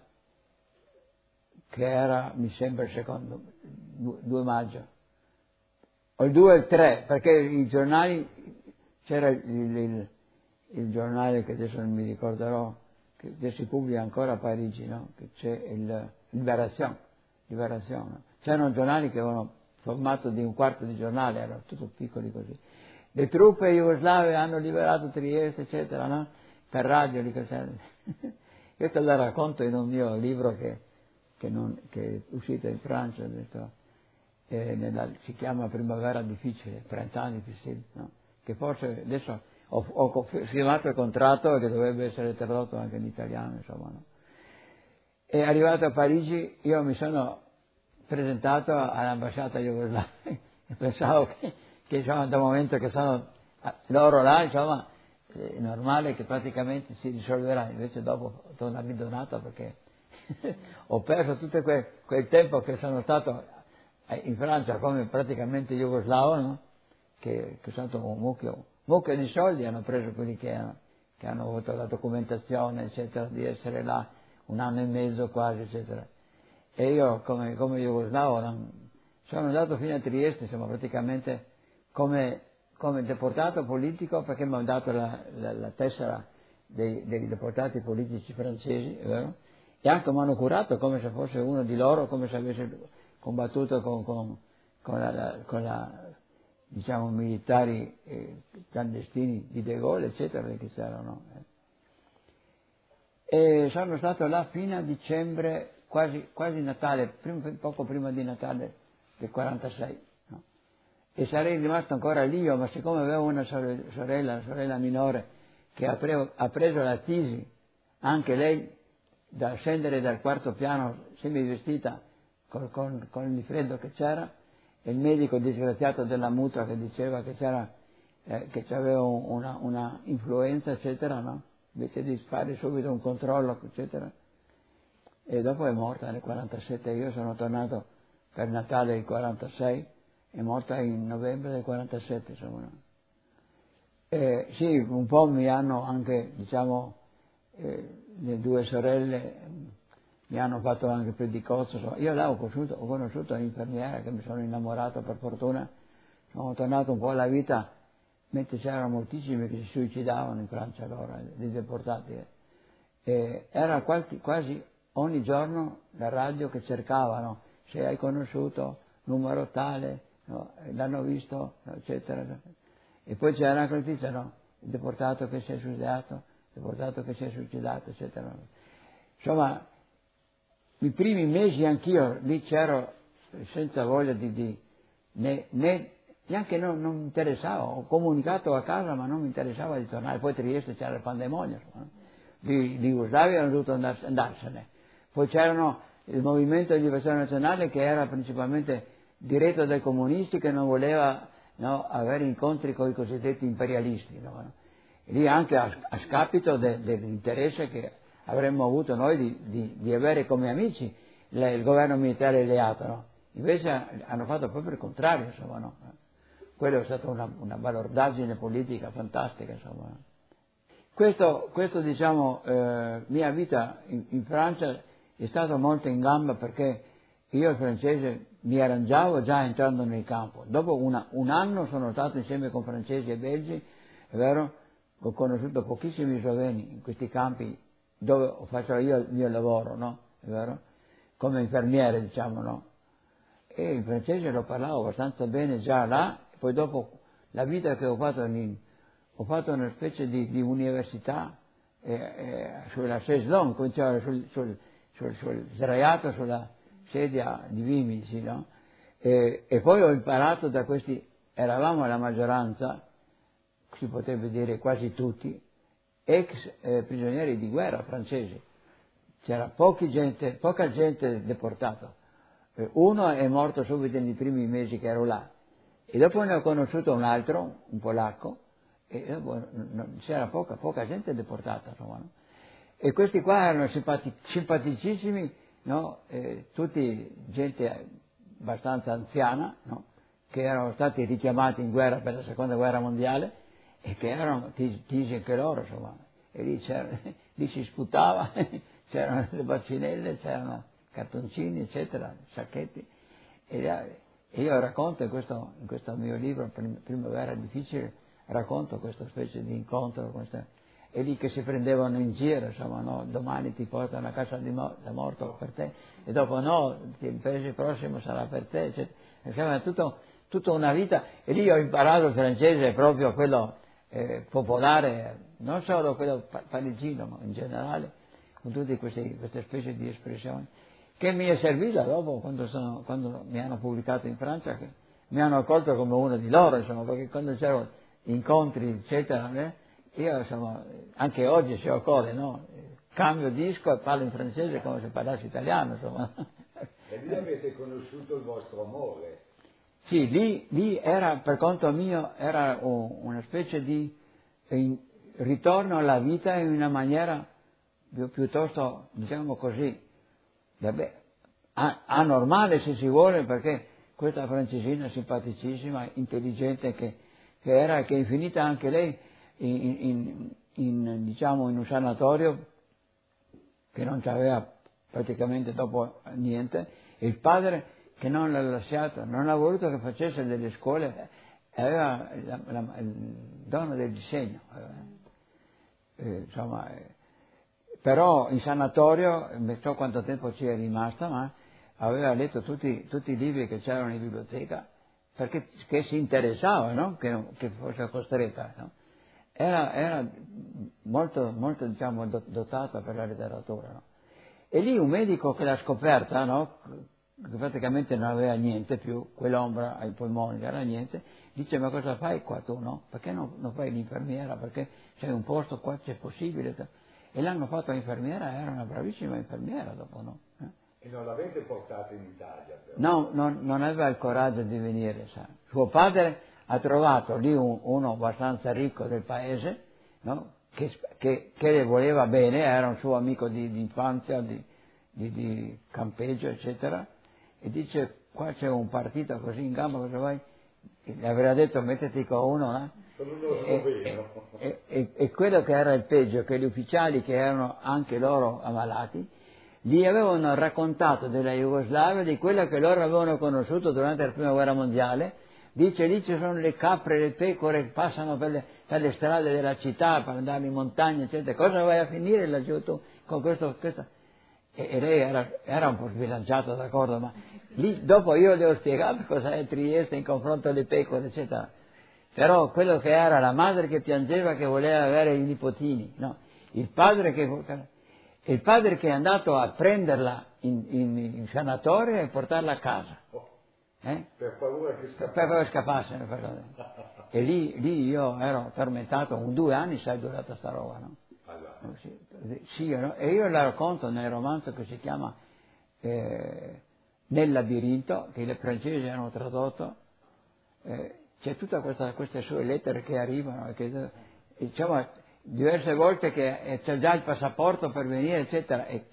che era, mi sembra, il secondo, due maggio. O il due e il tre, perché i giornali, c'era il, il, il giornale che adesso non mi ricorderò, che, che si pubblica ancora a Parigi, no? Che c'è il Libération, Libération, no? C'erano giornali che avevano formato di un quarto di giornale, erano tutti piccoli così. Le truppe jugoslave hanno liberato Trieste, eccetera, no? Per radio, lì che c'era. Questo lo racconto in un mio libro che, che, non, che è uscito in Francia, ho detto. Eh, nella, si chiama Primavera difficile, trent'anni difficili, no? Che forse adesso ho, ho firmato il contratto che dovrebbe essere tradotto anche in italiano, insomma, no? E arrivato a Parigi io mi sono presentato all'ambasciata jugoslava e pensavo che, che insomma, dal momento che sono loro là, insomma, è normale che praticamente si risolverà, invece dopo sono abbandonata perché ho perso tutto quel, quel tempo che sono stato in Francia come praticamente jugoslavo, no? Che, che sono stato un mucchio, mucchio di soldi hanno preso quelli che hanno, che hanno avuto la documentazione, eccetera, di essere là un anno e mezzo quasi, eccetera. E io come, come jugoslavo non, sono andato fino a Trieste, insomma, praticamente come, come deportato politico, perché mi hanno dato la, la, la tessera dei, dei deportati politici francesi, è vero? E anche mi hanno curato come se fosse uno di loro, come se avesse combattuto con, con, con, la, con la, diciamo, militari eh, clandestini di De Gaulle, eccetera, che c'erano. Eh. E sono stato là fino a dicembre, quasi, quasi Natale, prima, poco prima di Natale del quarantasei. No? E sarei rimasto ancora lì io, ma siccome avevo una sorella, una sorella minore, che ha, pre, ha preso la tisi, anche lei, da scendere dal quarto piano semivestita, Con, con, con il freddo che c'era, e il medico disgraziato della mutua che diceva che c'era, eh, che c'aveva una, una influenza, eccetera, no? Invece di fare subito un controllo, eccetera. E dopo è morta nel quarantasette, io sono tornato per Natale del quarantasei, è morta in novembre del quarantasette, insomma. No? E, sì, un po' mi hanno anche, diciamo, eh, le due sorelle mi hanno fatto anche il predicozzo, insomma. Io là ho conosciuto, ho conosciuto un'infermiera che mi sono innamorato per fortuna, sono tornato un po' alla vita mentre c'erano moltissimi che si suicidavano in Francia allora, dei deportati. E era qualche, quasi ogni giorno la radio che cercavano, se hai conosciuto, numero tale, no, l'hanno visto, eccetera. E poi c'era anche la notizia, no, il deportato che si è suicidato, il deportato che si è suicidato, eccetera. Insomma, i primi mesi anch'io lì c'ero senza voglia di, di né, né neanche non, non mi interessava, ho comunicato a casa ma non mi interessava di tornare, poi a Trieste c'era il pandemonio, no? Di, di Jugoslavia hanno dovuto andars- andarsene, poi c'erano il movimento di liberazione nazionale che era principalmente diretto dai comunisti che non voleva, no, avere incontri con i cosiddetti imperialisti, no? E lì anche a, a scapito de, dell'interesse che avremmo avuto noi di, di, di avere come amici le, il governo militare alleato, no? Invece hanno fatto proprio il contrario, insomma, no? Quello è stata una, una balordaggine politica fantastica, insomma. Questo, questo diciamo, eh, mia vita in, in Francia è stata molto in gamba perché io il francese mi arrangiavo già entrando nel campo. Dopo una, un anno sono stato insieme con francesi e belgi, è vero, ho conosciuto pochissimi sloveni in questi campi dove faccio io il mio lavoro, no? È vero? Come infermiere, diciamo, no? E il francese lo parlavo abbastanza bene già là, poi dopo la vita che ho fatto, in, ho fatto una specie di, di università eh, eh, sulla chaise longue, cioè sul, sul, sul, sul sdraiato sulla sedia di Vimisi, no? E, e poi ho imparato da questi, eravamo la maggioranza, si potrebbe dire quasi tutti, ex eh, prigionieri di guerra francesi. C'era pochi gente, poca gente deportata. Eh, uno è morto subito nei primi mesi che ero là. E dopo ne ho conosciuto un altro, un polacco, e dopo no, c'era poca, poca gente deportata, insomma, no? E questi qua erano simpati, simpaticissimi, no? Eh, tutti gente abbastanza anziana, no? Che erano stati richiamati in guerra per la seconda guerra mondiale e che erano tisi anche loro, insomma. E lì, lì si sputava, c'erano le baccinelle, c'erano cartoncini, eccetera, sacchetti. E, E io racconto in questo, in questo mio libro, Primavera difficile, racconto questa specie di incontro, questa, e lì che si prendevano in giro, insomma, no, domani ti portano a casa di mo- da morto per te, e dopo no, il mese prossimo sarà per te, eccetera. Insomma, tutto, tutta una vita, e lì ho imparato il francese proprio quello eh, popolare, non solo quello parigino, ma in generale, con tutte queste, queste specie di espressioni, che mi è servita dopo quando, sono, quando mi hanno pubblicato in Francia, che mi hanno accolto come uno di loro, insomma, perché quando c'erano incontri, eccetera, eh, io insomma, anche oggi se occorre, no? Cambio disco e parlo in francese come se parlassi italiano, insomma. E lì avete conosciuto il vostro amore. Sì, lì, lì era, per conto mio, era un, una specie di in, ritorno alla vita in una maniera più, piuttosto, diciamo così, vabbè, anormale se si vuole, perché questa francesina simpaticissima, intelligente che, che era, che è finita anche lei in, in, in, diciamo, in un sanatorio che non c'aveva praticamente dopo niente, e il padre che non l'ha lasciato, non ha voluto che facesse delle scuole, aveva la, la, il dono del disegno, eh, insomma, eh, però in sanatorio, non so quanto tempo ci è rimasta, ma aveva letto tutti, tutti i libri che c'erano in biblioteca, perché che si interessava, no? che, che fosse costretta, no? Era, era molto, molto diciamo, dotata per la letteratura, no? E lì un medico che l'ha scoperta, no? Che praticamente non aveva niente più, quell'ombra ai polmoni, non era niente, dice: ma cosa fai qua tu, no? Perché non, non fai l'infermiera? Perché c'è un posto qua, c'è possibile? E l'hanno fatto infermiera, era una bravissima infermiera dopo, no? Eh? E non l'avete portato in Italia, però? No, non, non aveva il coraggio di venire, sa. Suo padre ha trovato lì un, uno abbastanza ricco del paese, no? Che, che, che le voleva bene, era un suo amico di, di infanzia, di, di, di campeggio, eccetera, e dice: qua c'è un partito così in gamba, cosa vuoi? Le aveva detto: mettiti con uno, no? Con uno sloveno. E, e, e quello che era il peggio, che gli ufficiali, che erano anche loro ammalati, gli avevano raccontato della Jugoslavia, di quella che loro avevano conosciuto durante la prima guerra mondiale, dice lì ci sono le capre, le pecore che passano per le, per le strade della città per andare in montagna, eccetera. Cosa vai a finire laggiù tu con questo, questo? E, e lei era, era un po' sbilanciata, d'accordo, ma lì dopo io le ho spiegato cosa è Trieste in confronto alle pecore, eccetera. Però quello che era la madre che piangeva che voleva avere i nipotini, no? Il padre che, il padre che è andato a prenderla in, in, in sanatorio e portarla a casa. Eh? Per paura che scappasse. Per paura che scappasse. E lì, lì io ero tormentato, un due anni sai è durata sta roba, no? Allora. Sì, sì, no? E io la racconto nel romanzo che si chiama eh, Nel labirinto, che i francesi hanno tradotto, eh, c'è tutta questa, queste sue lettere che arrivano, che, diciamo, diverse volte che eh, c'è già il passaporto per venire, eccetera, e,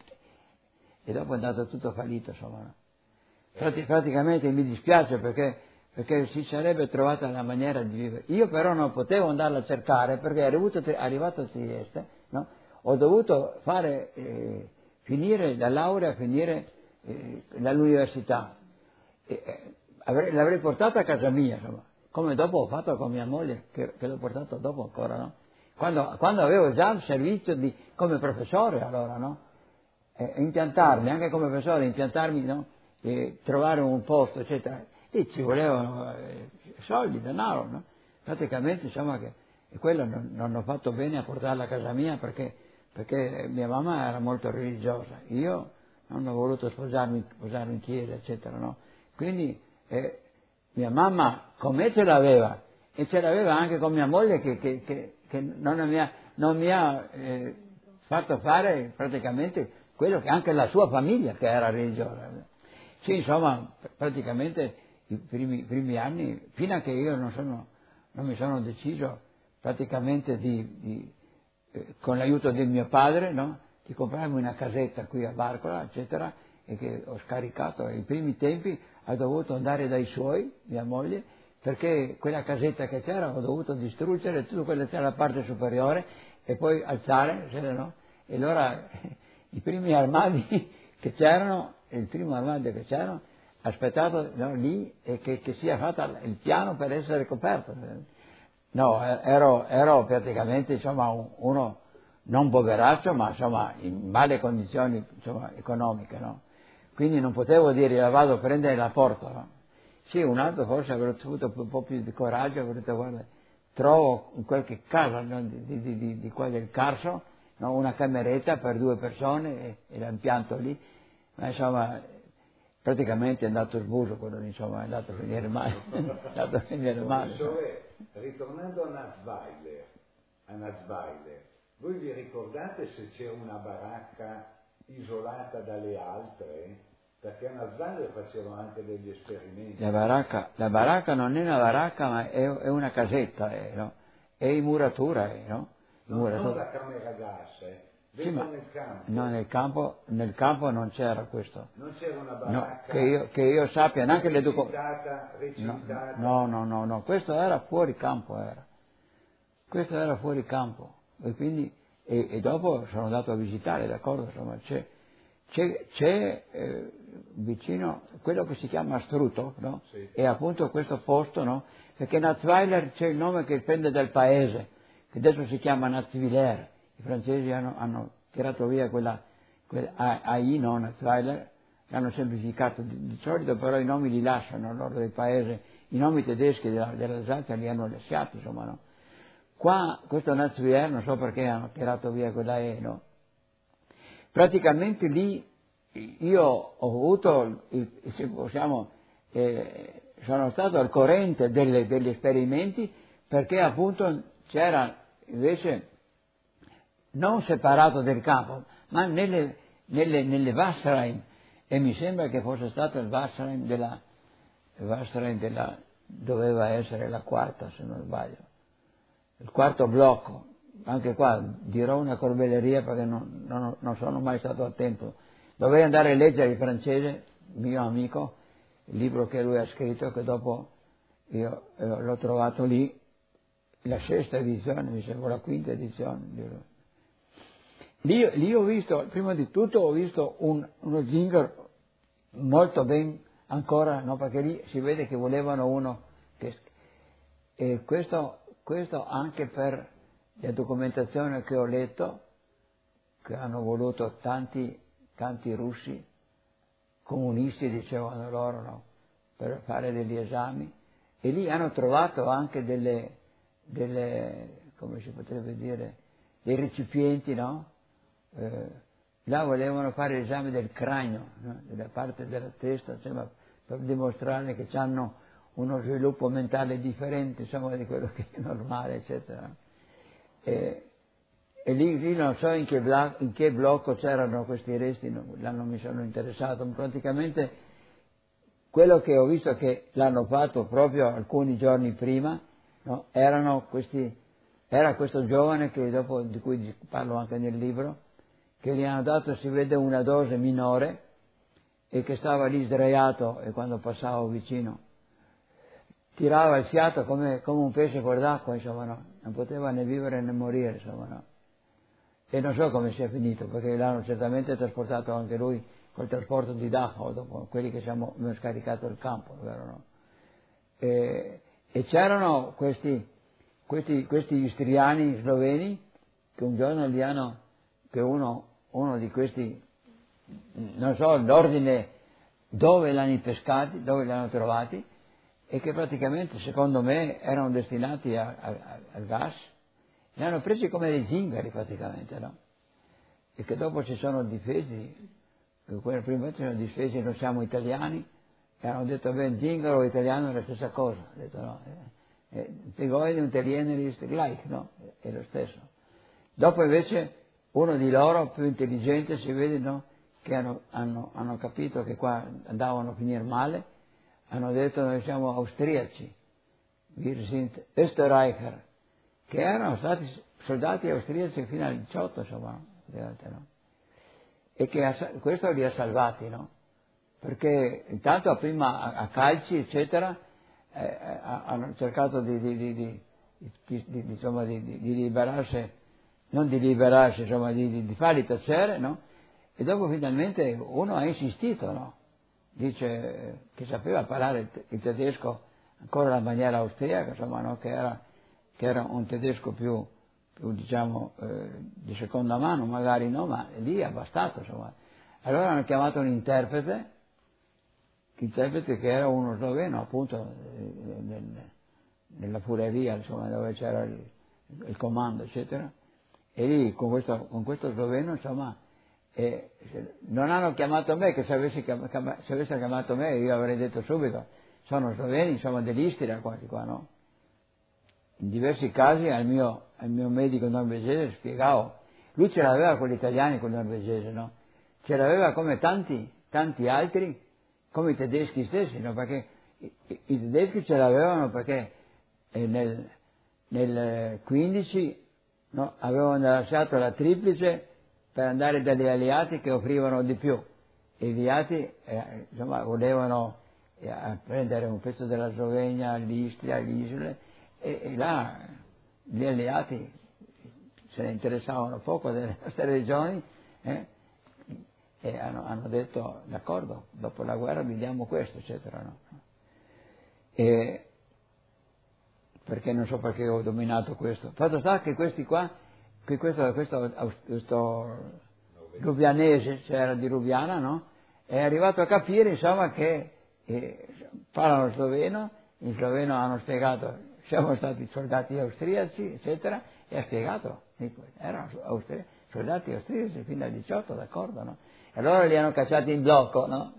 e dopo è andato tutto fallito, insomma, no? Prati, praticamente mi dispiace perché, perché si sarebbe trovata la maniera di vivere. Io però non potevo andarla a cercare perché è arrivato, arrivato a Trieste, no? Ho dovuto fare, eh, finire la laurea, finire eh, all'università. E, eh, avrei, l'avrei portata a casa mia, insomma, come dopo ho fatto con mia moglie, che, che l'ho portato dopo ancora, no? Quando, quando avevo già il servizio di, come professore allora, no? Eh, impiantarmi, anche come professore, impiantarmi, no? E trovare un posto, eccetera. Lì ci volevano eh, soldi, denaro, no? Praticamente, insomma, che e quello non, non ho fatto bene a portarla a casa mia perché, perché mia mamma era molto religiosa. Io non ho voluto sposarmi, sposarmi in chiesa, eccetera, no? Quindi eh, mia mamma con me ce l'aveva e ce l'aveva anche con mia moglie che, che, che, che non mi ha, non mi ha eh, fatto fare praticamente quello che anche la sua famiglia che era religiosa. Sì, insomma, praticamente i primi, primi anni, fino a che io non, sono, non mi sono deciso praticamente di, di eh, con l'aiuto del mio padre, no? Di comprarmi una casetta qui a Barcola, eccetera, e che ho scaricato. Ai primi tempi ho dovuto andare dai suoi, mia moglie, perché quella casetta che c'era ho dovuto distruggere tutto quello che c'era la parte superiore e poi alzare, no? E allora i primi armadi che c'erano, il primo armadio che c'era, aspettato, no, lì e che, che sia fatto il piano per essere coperto. No, ero, ero praticamente, insomma, uno non poveraccio, ma insomma in male condizioni, insomma, economiche, no? Quindi non potevo dire la vado a prendere la porta, no? Sì, un altro forse avrei avuto un po' più di coraggio, avrei detto guarda, trovo in qualche casa, no, di, di, di, di qua del Carso, no, una cameretta per due persone e, e l'impianto lì, ma insomma praticamente è andato sbuso quello lì, insomma è andato a finire male, è andato a finire male. Professore, ritornando a Natzweiler, a Natzweiler, voi vi ricordate se c'era una baracca isolata dalle altre? Perché a Natzweiler facevano anche degli esperimenti. La baracca, la baracca non è una baracca, ma è, è una casetta, è, no? È in muratura, è, no? No, muratura. Non la camera gas, eh. Sì, ma nel campo. No, nel campo, nel campo non c'era questo. Non c'era una baracca no, che, io, che io sappia, neanche le recintata, recintata. No, no, no, no, questo era fuori campo, era. Questo era fuori campo. E quindi, e, e dopo sono andato a visitare, d'accordo, insomma, c'è, c'è, c'è eh, vicino quello che si chiama Struto, no? Sì. E appunto questo posto, no? Perché Natzweiler c'è il nome che prende dal paese, che adesso si chiama Natzwiller. I francesi hanno, hanno tirato via quella, quella A I, no, Natzweiler, l'hanno semplificato. Di, di solito però i nomi li lasciano loro del paese, i nomi tedeschi della, dell'Alsazia li hanno lasciati, insomma, no. Qua, questo Natzwiller, non so perché hanno tirato via quella E, no. Praticamente lì io ho avuto, se possiamo, eh, sono stato al corrente delle, degli esperimenti perché appunto c'era invece non separato del campo, ma nelle, nelle, nelle Wasserheim, e mi sembra che fosse stato il Wasserheim della, il Wasserheim della, doveva essere la quarta se non sbaglio, il quarto blocco. Anche qua dirò una corbelleria perché non, non, non sono mai stato attento. Dovrei andare a leggere il francese, mio amico, il libro che lui ha scritto, che dopo io eh, l'ho trovato lì, la sesta edizione, mi sembra la quinta edizione. Lì, lì ho visto, prima di tutto ho visto un, uno Zinger molto ben ancora, no, perché lì si vede che volevano uno che, e questo, questo anche per la documentazione che ho letto, che hanno voluto tanti, tanti russi, comunisti dicevano loro, no? Per fare degli esami, e lì hanno trovato anche delle, delle come si potrebbe dire, dei recipienti, no? Eh, là volevano fare l'esame del cranio, no? Della parte della testa, insomma, per dimostrare che hanno uno sviluppo mentale differente, insomma, di quello che è normale, eccetera. E, e lì, lì non so in che, bla, in che blocco c'erano questi resti, no, là non mi sono interessato, ma praticamente quello che ho visto che l'hanno fatto proprio alcuni giorni prima, no, erano questi, era questo giovane che dopo, di cui parlo anche nel libro, che gli hanno dato, si vede, una dose minore e che stava lì sdraiato, e quando passavo vicino tirava il fiato come, come un pesce fuor d'acqua, insomma, no? Non poteva né vivere né morire, insomma, no? E non so come sia finito, perché l'hanno certamente trasportato anche lui col trasporto di Dachau, dopo quelli che siamo, abbiamo scaricato il campo, vero, no? E, e c'erano questi, questi, questi istriani sloveni che un giorno li hanno, che uno, uno di questi, non so l'ordine dove l'hanno pescati, dove li hanno trovati, e che praticamente, secondo me, erano destinati a, a, al gas. Li hanno presi come dei zingari praticamente, no? E che dopo si sono difesi, quelli prima si sono difesi, non siamo italiani, e hanno detto, beh, zingaro o italiano è la stessa cosa. Ha detto, no, Tegoide, un italiano ist gleich, no? È lo stesso. Dopo invece uno di loro, più intelligente, si vede, no? Che hanno, hanno, hanno capito che qua andavano a finire male, hanno detto, noi siamo austriaci, wir sind Österreicher, che erano stati soldati austriaci fino al diciotto, insomma, no? E che questo li ha salvati, no? Perché intanto prima a, a calci, eccetera, eh, hanno cercato di, di, di, di, di, di, insomma, di, di, di liberarsi, non di liberarsi, insomma, di, di, di farli tacere, no? E dopo finalmente uno ha insistito, no? Dice che sapeva parlare il tedesco ancora in maniera austriaca, insomma, no? Che era, che era un tedesco più, più diciamo, eh, di seconda mano, magari no, ma lì è bastato, insomma. Allora hanno chiamato un interprete, interprete che era uno sloveno, appunto, nel, nella fureria, insomma, dove c'era il, il comando, eccetera, e lì con questo, con questo sloveno, insomma, e non hanno chiamato me, che se, avessi, se avessero chiamato me io avrei detto subito, sono sloveni, insomma, dell'Istria quasi qua, no? In diversi casi al mio, al mio medico norvegese spiegavo, lui ce l'aveva con gli italiani, con il norvegese, no? Ce l'aveva come tanti, tanti altri, come i tedeschi stessi, no? Perché i, i tedeschi ce l'avevano perché nel, nel quindici, no? Avevano lasciato la triplice per andare dagli alleati che offrivano di più, e gli alleati eh, insomma, volevano eh, prendere un pezzo della Slovenia, l'Istria, le isole, e, e là gli alleati se ne interessavano poco delle nostre regioni, eh, e hanno, hanno detto d'accordo, dopo la guerra vi diamo questo, eccetera, no? E perché non so perché ho dominato questo. Fatto sta che questi qua, che questo, questo, questo rubianese, c'era di Rubiana, no? È arrivato a capire, insomma, che eh, parlano sloveno, in sloveno hanno spiegato, siamo stati soldati austriaci, eccetera, e ha spiegato, erano austri- soldati austriaci fino al diciotto, d'accordo, no? E allora li hanno cacciati in blocco, no?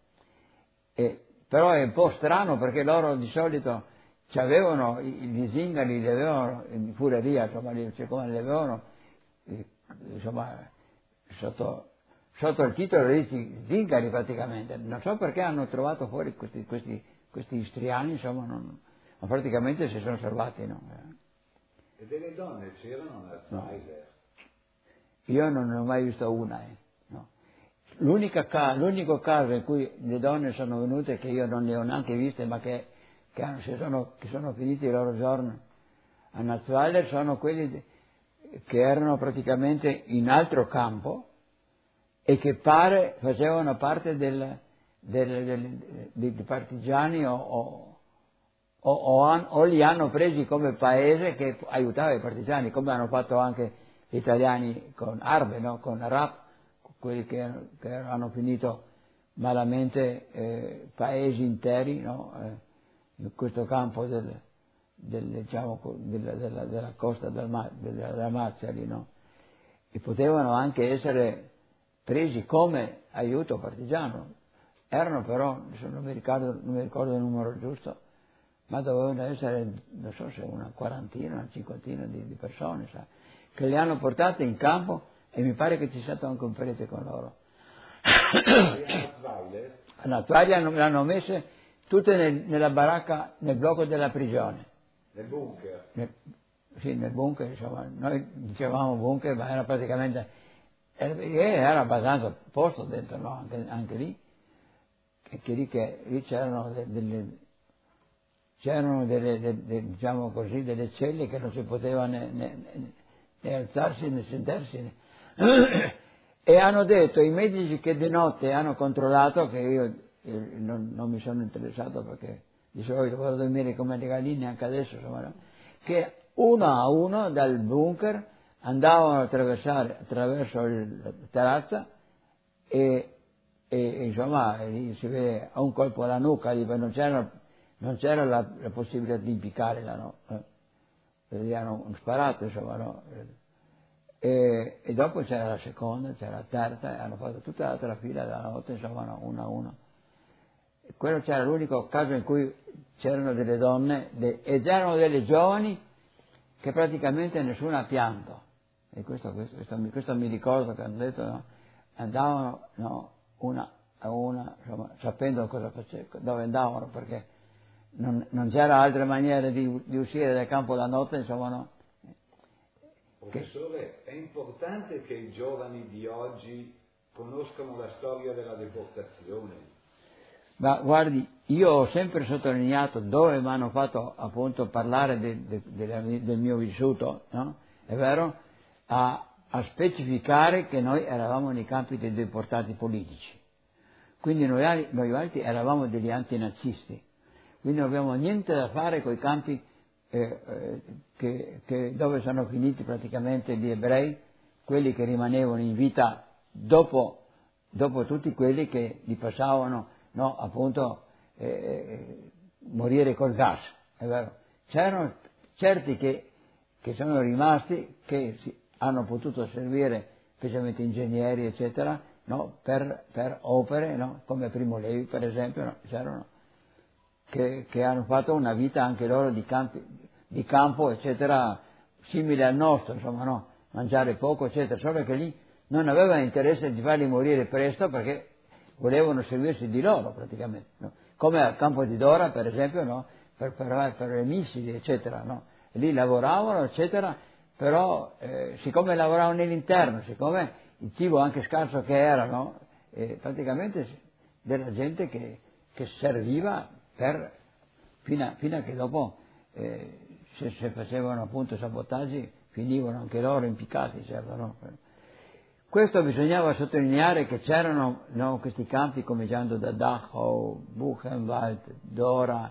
E, però è un po' strano perché loro di solito ci avevano, gli zingari li avevano in fureria, insomma, li, come li avevano, insomma, sotto, sotto il titolo di zingari praticamente. Non so perché hanno trovato fuori questi, questi, questi istriani, insomma, non, ma praticamente si sono salvati, no? E delle donne c'erano a Zweiler? No. Io non ne ho mai visto una, eh. No. L'unica, l'unico caso in cui le donne sono venute, che io non le ho neanche viste, ma che, che, hanno, sono, che sono finiti i loro giorni a Natzweiler, sono quelli che erano praticamente in altro campo e che pare facevano parte del, del, del, dei partigiani o, o, o, o, han, o li hanno presi come paese che aiutava i partigiani, come hanno fatto anche gli italiani con Arbe, no? Con Arap, quelli che, che hanno finito malamente eh, paesi interi, no? eh, in questo campo del, del, diciamo, della, della, della costa del, della Marcia lì, no? E potevano anche essere presi come aiuto partigiano. Erano però, non mi ricordo, non mi ricordo il numero giusto, ma dovevano essere, non so se una quarantina, una cinquantina di, di persone, sa, che le hanno portate in campo, e mi pare che ci sia stato anche un prete con loro. A Nazzweiler l'hanno messe tutte nel, nella baracca, nel blocco della prigione. Nel bunker? Nel, sì, nel bunker, insomma, noi dicevamo bunker, ma era praticamente, era, era abbastanza posto dentro, no? Anche, anche lì, che, che lì, che lì c'erano delle, delle c'erano delle, delle, diciamo così, delle celle che non si poteva né, né, né alzarsi né sedersi. E hanno detto i medici che di notte hanno controllato, che io eh, non, non mi sono interessato perché di solito vado a dormire come le galline anche adesso, insomma, no? Che uno a uno dal bunker andavano a attraversare attraverso la terrazza e, e insomma lì si vede a un colpo alla nuca, lì, non c'era, non c'era la, la possibilità di impiccarla, no? Eh, gli hanno sparato, insomma, no? E, e dopo c'era la seconda, c'era la terza, e hanno fatto tutta l'altra fila della notte, insomma, no, uno a uno. E quello c'era l'unico caso in cui c'erano delle donne, de, ed erano delle giovani che praticamente nessuno ha pianto. E questo, questo, questo, questo mi ricordo che hanno detto, no, andavano, no, una a una, insomma, sapendo cosa facevano, dove andavano, perché non, non c'era altre maniere di, di uscire dal campo la notte, insomma, no. Professore, è importante che i giovani di oggi conoscano la storia della deportazione. Ma guardi, io ho sempre sottolineato, dove mi hanno fatto appunto parlare de, de, de, del mio vissuto, no? È vero? A, a specificare che noi eravamo nei campi dei deportati politici. Quindi noi, noi altri eravamo degli antinazisti. Quindi non abbiamo niente da fare con i campi Eh, eh, che, che dove sono finiti praticamente gli ebrei, quelli che rimanevano in vita dopo, dopo tutti quelli che li passavano, no, appunto eh, morire col gas, è vero? C'erano certi che, che sono rimasti, che si, hanno potuto servire, specialmente ingegneri eccetera, no, per, per opere, no, come Primo Levi per esempio, no, c'erano Che, che hanno fatto una vita anche loro di, campi, di campo, eccetera, simile al nostro, insomma, no? Mangiare poco, eccetera, solo che lì non avevano interesse di farli morire presto perché volevano servirsi di loro praticamente, no? Come al campo di Dora, per esempio, no? Per, per, per i missili, eccetera, no? Lì lavoravano, eccetera, però eh, siccome lavoravano nell'interno, siccome il cibo anche scarso che era, no? Eh, praticamente della gente che, che serviva per, fino, a, fino a che dopo eh, se, se facevano appunto sabotaggi finivano anche loro impiccati, certo, no? Questo bisognava sottolineare che c'erano, no, questi campi cominciando da Dachau, Buchenwald, Dora,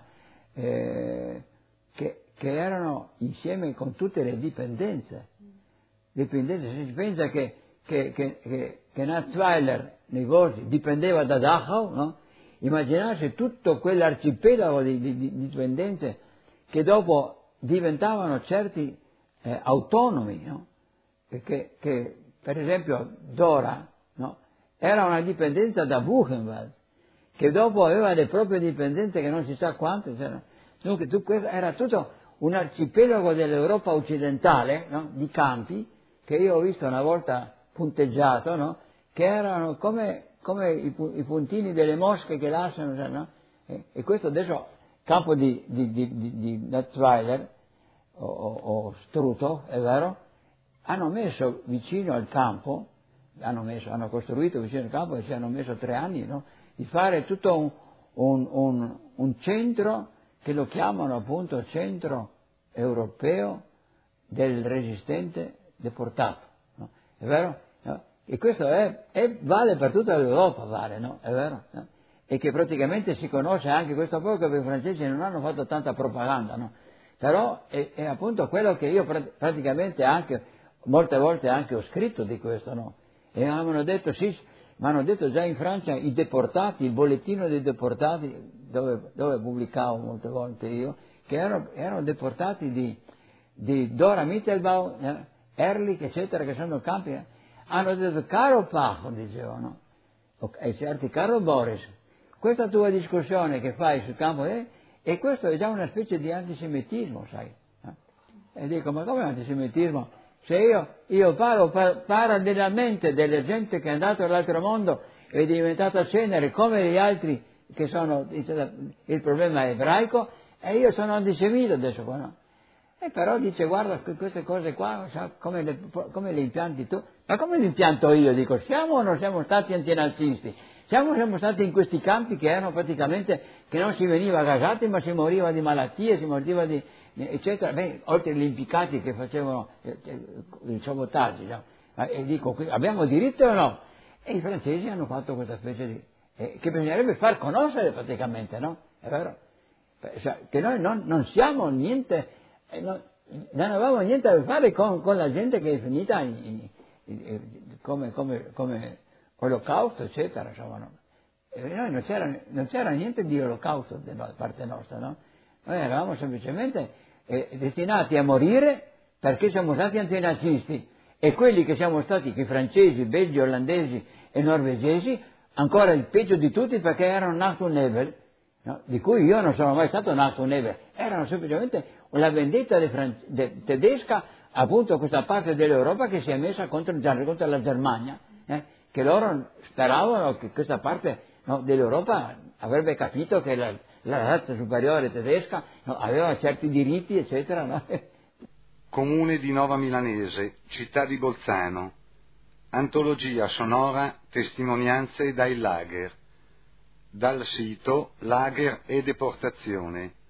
eh, che, che erano insieme con tutte le dipendenze. dipendenze. Se si pensa che, che, che, che, che Natzweiler nei Borsi dipendeva da Dachau, no? Immaginarsi tutto quell'arcipelago di, di, di dipendenze che dopo diventavano certi eh, autonomi, no? Che, che per esempio Dora, no? Era una dipendenza da Buchenwald, che dopo aveva le proprie dipendenze che non si sa quante c'erano. Dunque tu, era tutto un arcipelago dell'Europa occidentale, no? Di campi che io ho visto una volta punteggiato, no? Che erano come come i, i puntini delle mosche che lasciano, no? E, e questo adesso, campo di, di, di, di, di Natzweiler, o, o, o Struto, è vero, hanno messo vicino al campo, hanno, messo, hanno costruito vicino al campo e ci hanno messo tre anni, no? Di fare tutto un, un, un, un centro che lo chiamano appunto centro europeo del resistente deportato, no? È vero? No? E questo è, è, vale per tutta l'Europa, vale, no? È vero? No? e che praticamente si conosce anche questo poco, perché i francesi non hanno fatto tanta propaganda, no? Però è, è appunto quello che io praticamente anche, molte volte anche ho scritto di questo, no? E mi hanno detto, sì, mi hanno detto già in Francia i deportati, il bollettino dei deportati, dove, dove pubblicavo molte volte io, che erano, erano deportati di, di Dora Mittelbau, eh, Ehrlich, eccetera, che sono campi, eh, hanno detto, caro Paco, dicevano, e certi, caro Boris, questa tua discussione che fai sul campo, eh, e questo è già una specie di antisemitismo, sai? Eh? E dico, ma come antisemitismo? Se io, io parlo par- parallelamente della gente che è andata all'altro mondo e è diventata cenere come gli altri che sono il problema ebraico, e io sono antisemita adesso qua, no? E però dice, guarda queste cose qua, come le, come le impianti tu? Ma come le impianto io? Dico, siamo o non siamo stati antinazisti? Siamo, siamo stati in questi campi che erano praticamente, che non si veniva gasati, ma si moriva di malattie, si moriva di, eccetera. Beh, oltre agli impiccati che facevano eh, il sabotaggi, no? E dico, abbiamo diritto o no? E i francesi hanno fatto questa specie di, eh, che bisognerebbe far conoscere praticamente, no? È vero? Cioè, che noi non, non siamo niente, eh, non, non avevamo niente a fare con, con la gente che è finita in, in, in, come, come, come olocausto, eccetera, insomma, no? E noi non c'era, non c'era niente di olocausto da parte nostra, no? Noi eravamo semplicemente eh, destinati a morire perché siamo stati antinazisti, e quelli che siamo stati, i francesi, belgi, olandesi e norvegesi, ancora il peggio di tutti, perché erano Nachtunebel, no? Di cui io non sono mai stato Nachtunebel, erano semplicemente una vendetta de Fran- de- tedesca, appunto, questa parte dell'Europa che si è messa contro, contro la Germania, eh? Che loro speravano che questa parte, no, dell'Europa avrebbe capito che la, la razza superiore tedesca, no, aveva certi diritti, eccetera, no? Comune di Nova Milanese, città di Bolzano. Antologia sonora Testimonianze dai lager. Dal sito Lager e Deportazione.